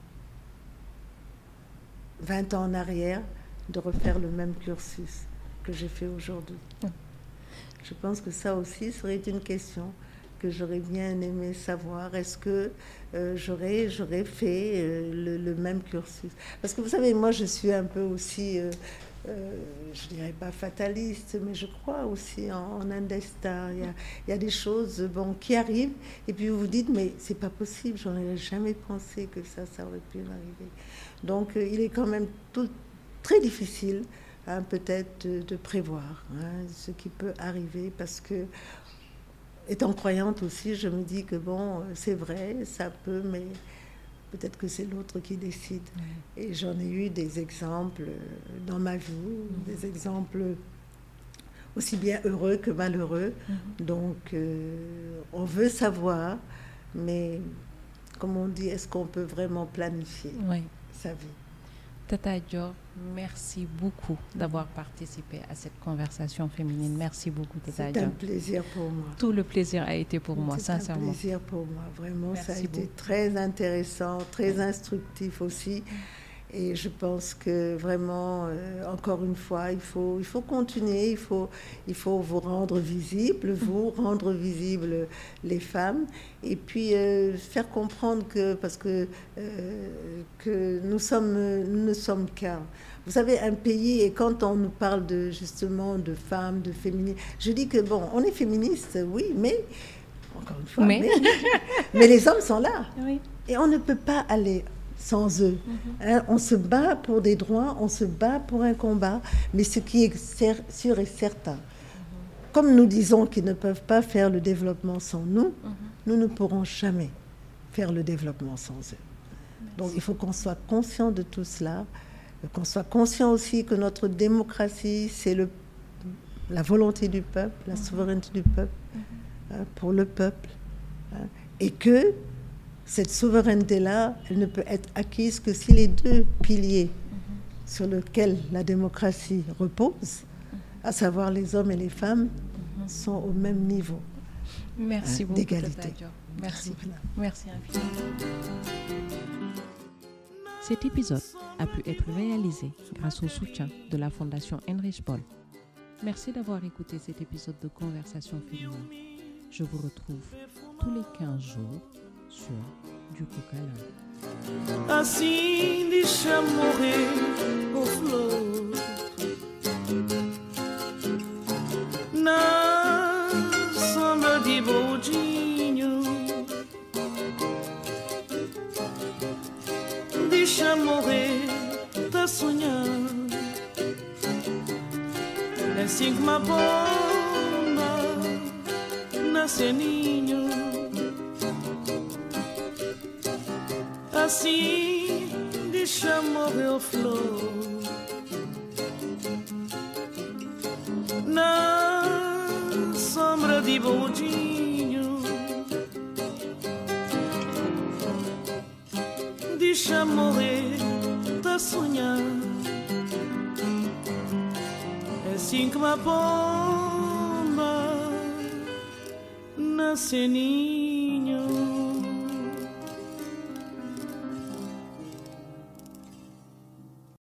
Speaker 3: vingt ans en arrière, de refaire le même cursus que j'ai fait aujourd'hui. Mmh. Je pense que ça aussi serait une question que j'aurais bien aimé savoir. Est-ce que euh, j'aurais, j'aurais fait euh, le, le même cursus? Parce que vous savez, moi je suis un peu aussi, euh, euh, je dirais pas fataliste, mais je crois aussi en, en un destin. Il y a, il y a des choses bon, qui arrivent et puis vous vous dites, mais c'est pas possible, j'en ai jamais pensé que ça, ça aurait pu m'arriver. Donc euh, il est quand même tout, très difficile hein, peut-être de, de prévoir hein, ce qui peut arriver parce que étant croyante aussi, je me dis que bon, c'est vrai, ça peut, mais peut-être que c'est l'autre qui décide. Oui. Et j'en ai eu des exemples dans ma vie, mmh. des exemples aussi bien heureux que malheureux. Mmh. Donc, euh, on veut savoir, mais comme on dit, est-ce qu'on peut vraiment planifier oui. sa vie?
Speaker 2: Tata Dior, merci beaucoup d'avoir participé à cette conversation féminine. Merci beaucoup, Tata Dior.
Speaker 3: C'est un plaisir pour moi.
Speaker 2: Tout le plaisir a été pour moi,
Speaker 3: C'est
Speaker 2: sincèrement.
Speaker 3: C'est un plaisir pour moi, vraiment.
Speaker 2: Merci
Speaker 3: ça a
Speaker 2: beaucoup.
Speaker 3: été très intéressant, très instructif aussi. Et je pense que vraiment, euh, encore une fois, il faut, il faut continuer, il faut, il faut vous rendre visible, vous rendre visible les femmes, et puis euh, faire comprendre que, parce que, euh, que nous, sommes, nous ne sommes qu'un. Vous savez, un pays, et quand on nous parle de, justement de femmes, de féminisme, je dis que bon, on est féministe, oui, mais, encore une fois, mais, mais, mais les hommes sont là. Oui. Et on ne peut pas aller sans eux. Mm-hmm. Hein, on se bat pour des droits, on se bat pour un combat, mais ce qui est cer- sûr et certain, mm-hmm. comme nous disons qu'ils ne peuvent pas faire le développement sans nous, mm-hmm. nous ne pourrons jamais faire le développement sans eux. Merci. Donc il faut qu'on soit conscient de tout cela, qu'on soit conscient aussi que notre démocratie, c'est le, la volonté du peuple, la mm-hmm. souveraineté du peuple, mm-hmm. hein, pour le peuple, hein, et que cette souveraineté-là, elle ne peut être acquise que si les deux piliers mm-hmm. sur lesquels la démocratie repose, mm-hmm. à savoir les hommes et les femmes, mm-hmm. sont au même niveau
Speaker 2: Merci
Speaker 3: hein,
Speaker 2: beaucoup,
Speaker 3: d'égalité.
Speaker 2: Merci. Merci infiniment.
Speaker 1: Cet épisode a pu être réalisé grâce au soutien de la Fondation Heinrich Böll. Merci d'avoir écouté cet épisode de Conversation féminine. Je vous retrouve tous les quinze jours sur Du Coca.
Speaker 4: Assim deixa morrer o flor na sombra de boldinho, deixa morrer, tá sonhando, é assim que uma bomba nasce ninho. Assim deixa morrer o flor na sombra de boldinho, deixa morrer, tá sonhando, é assim que uma pomba nasce ninho.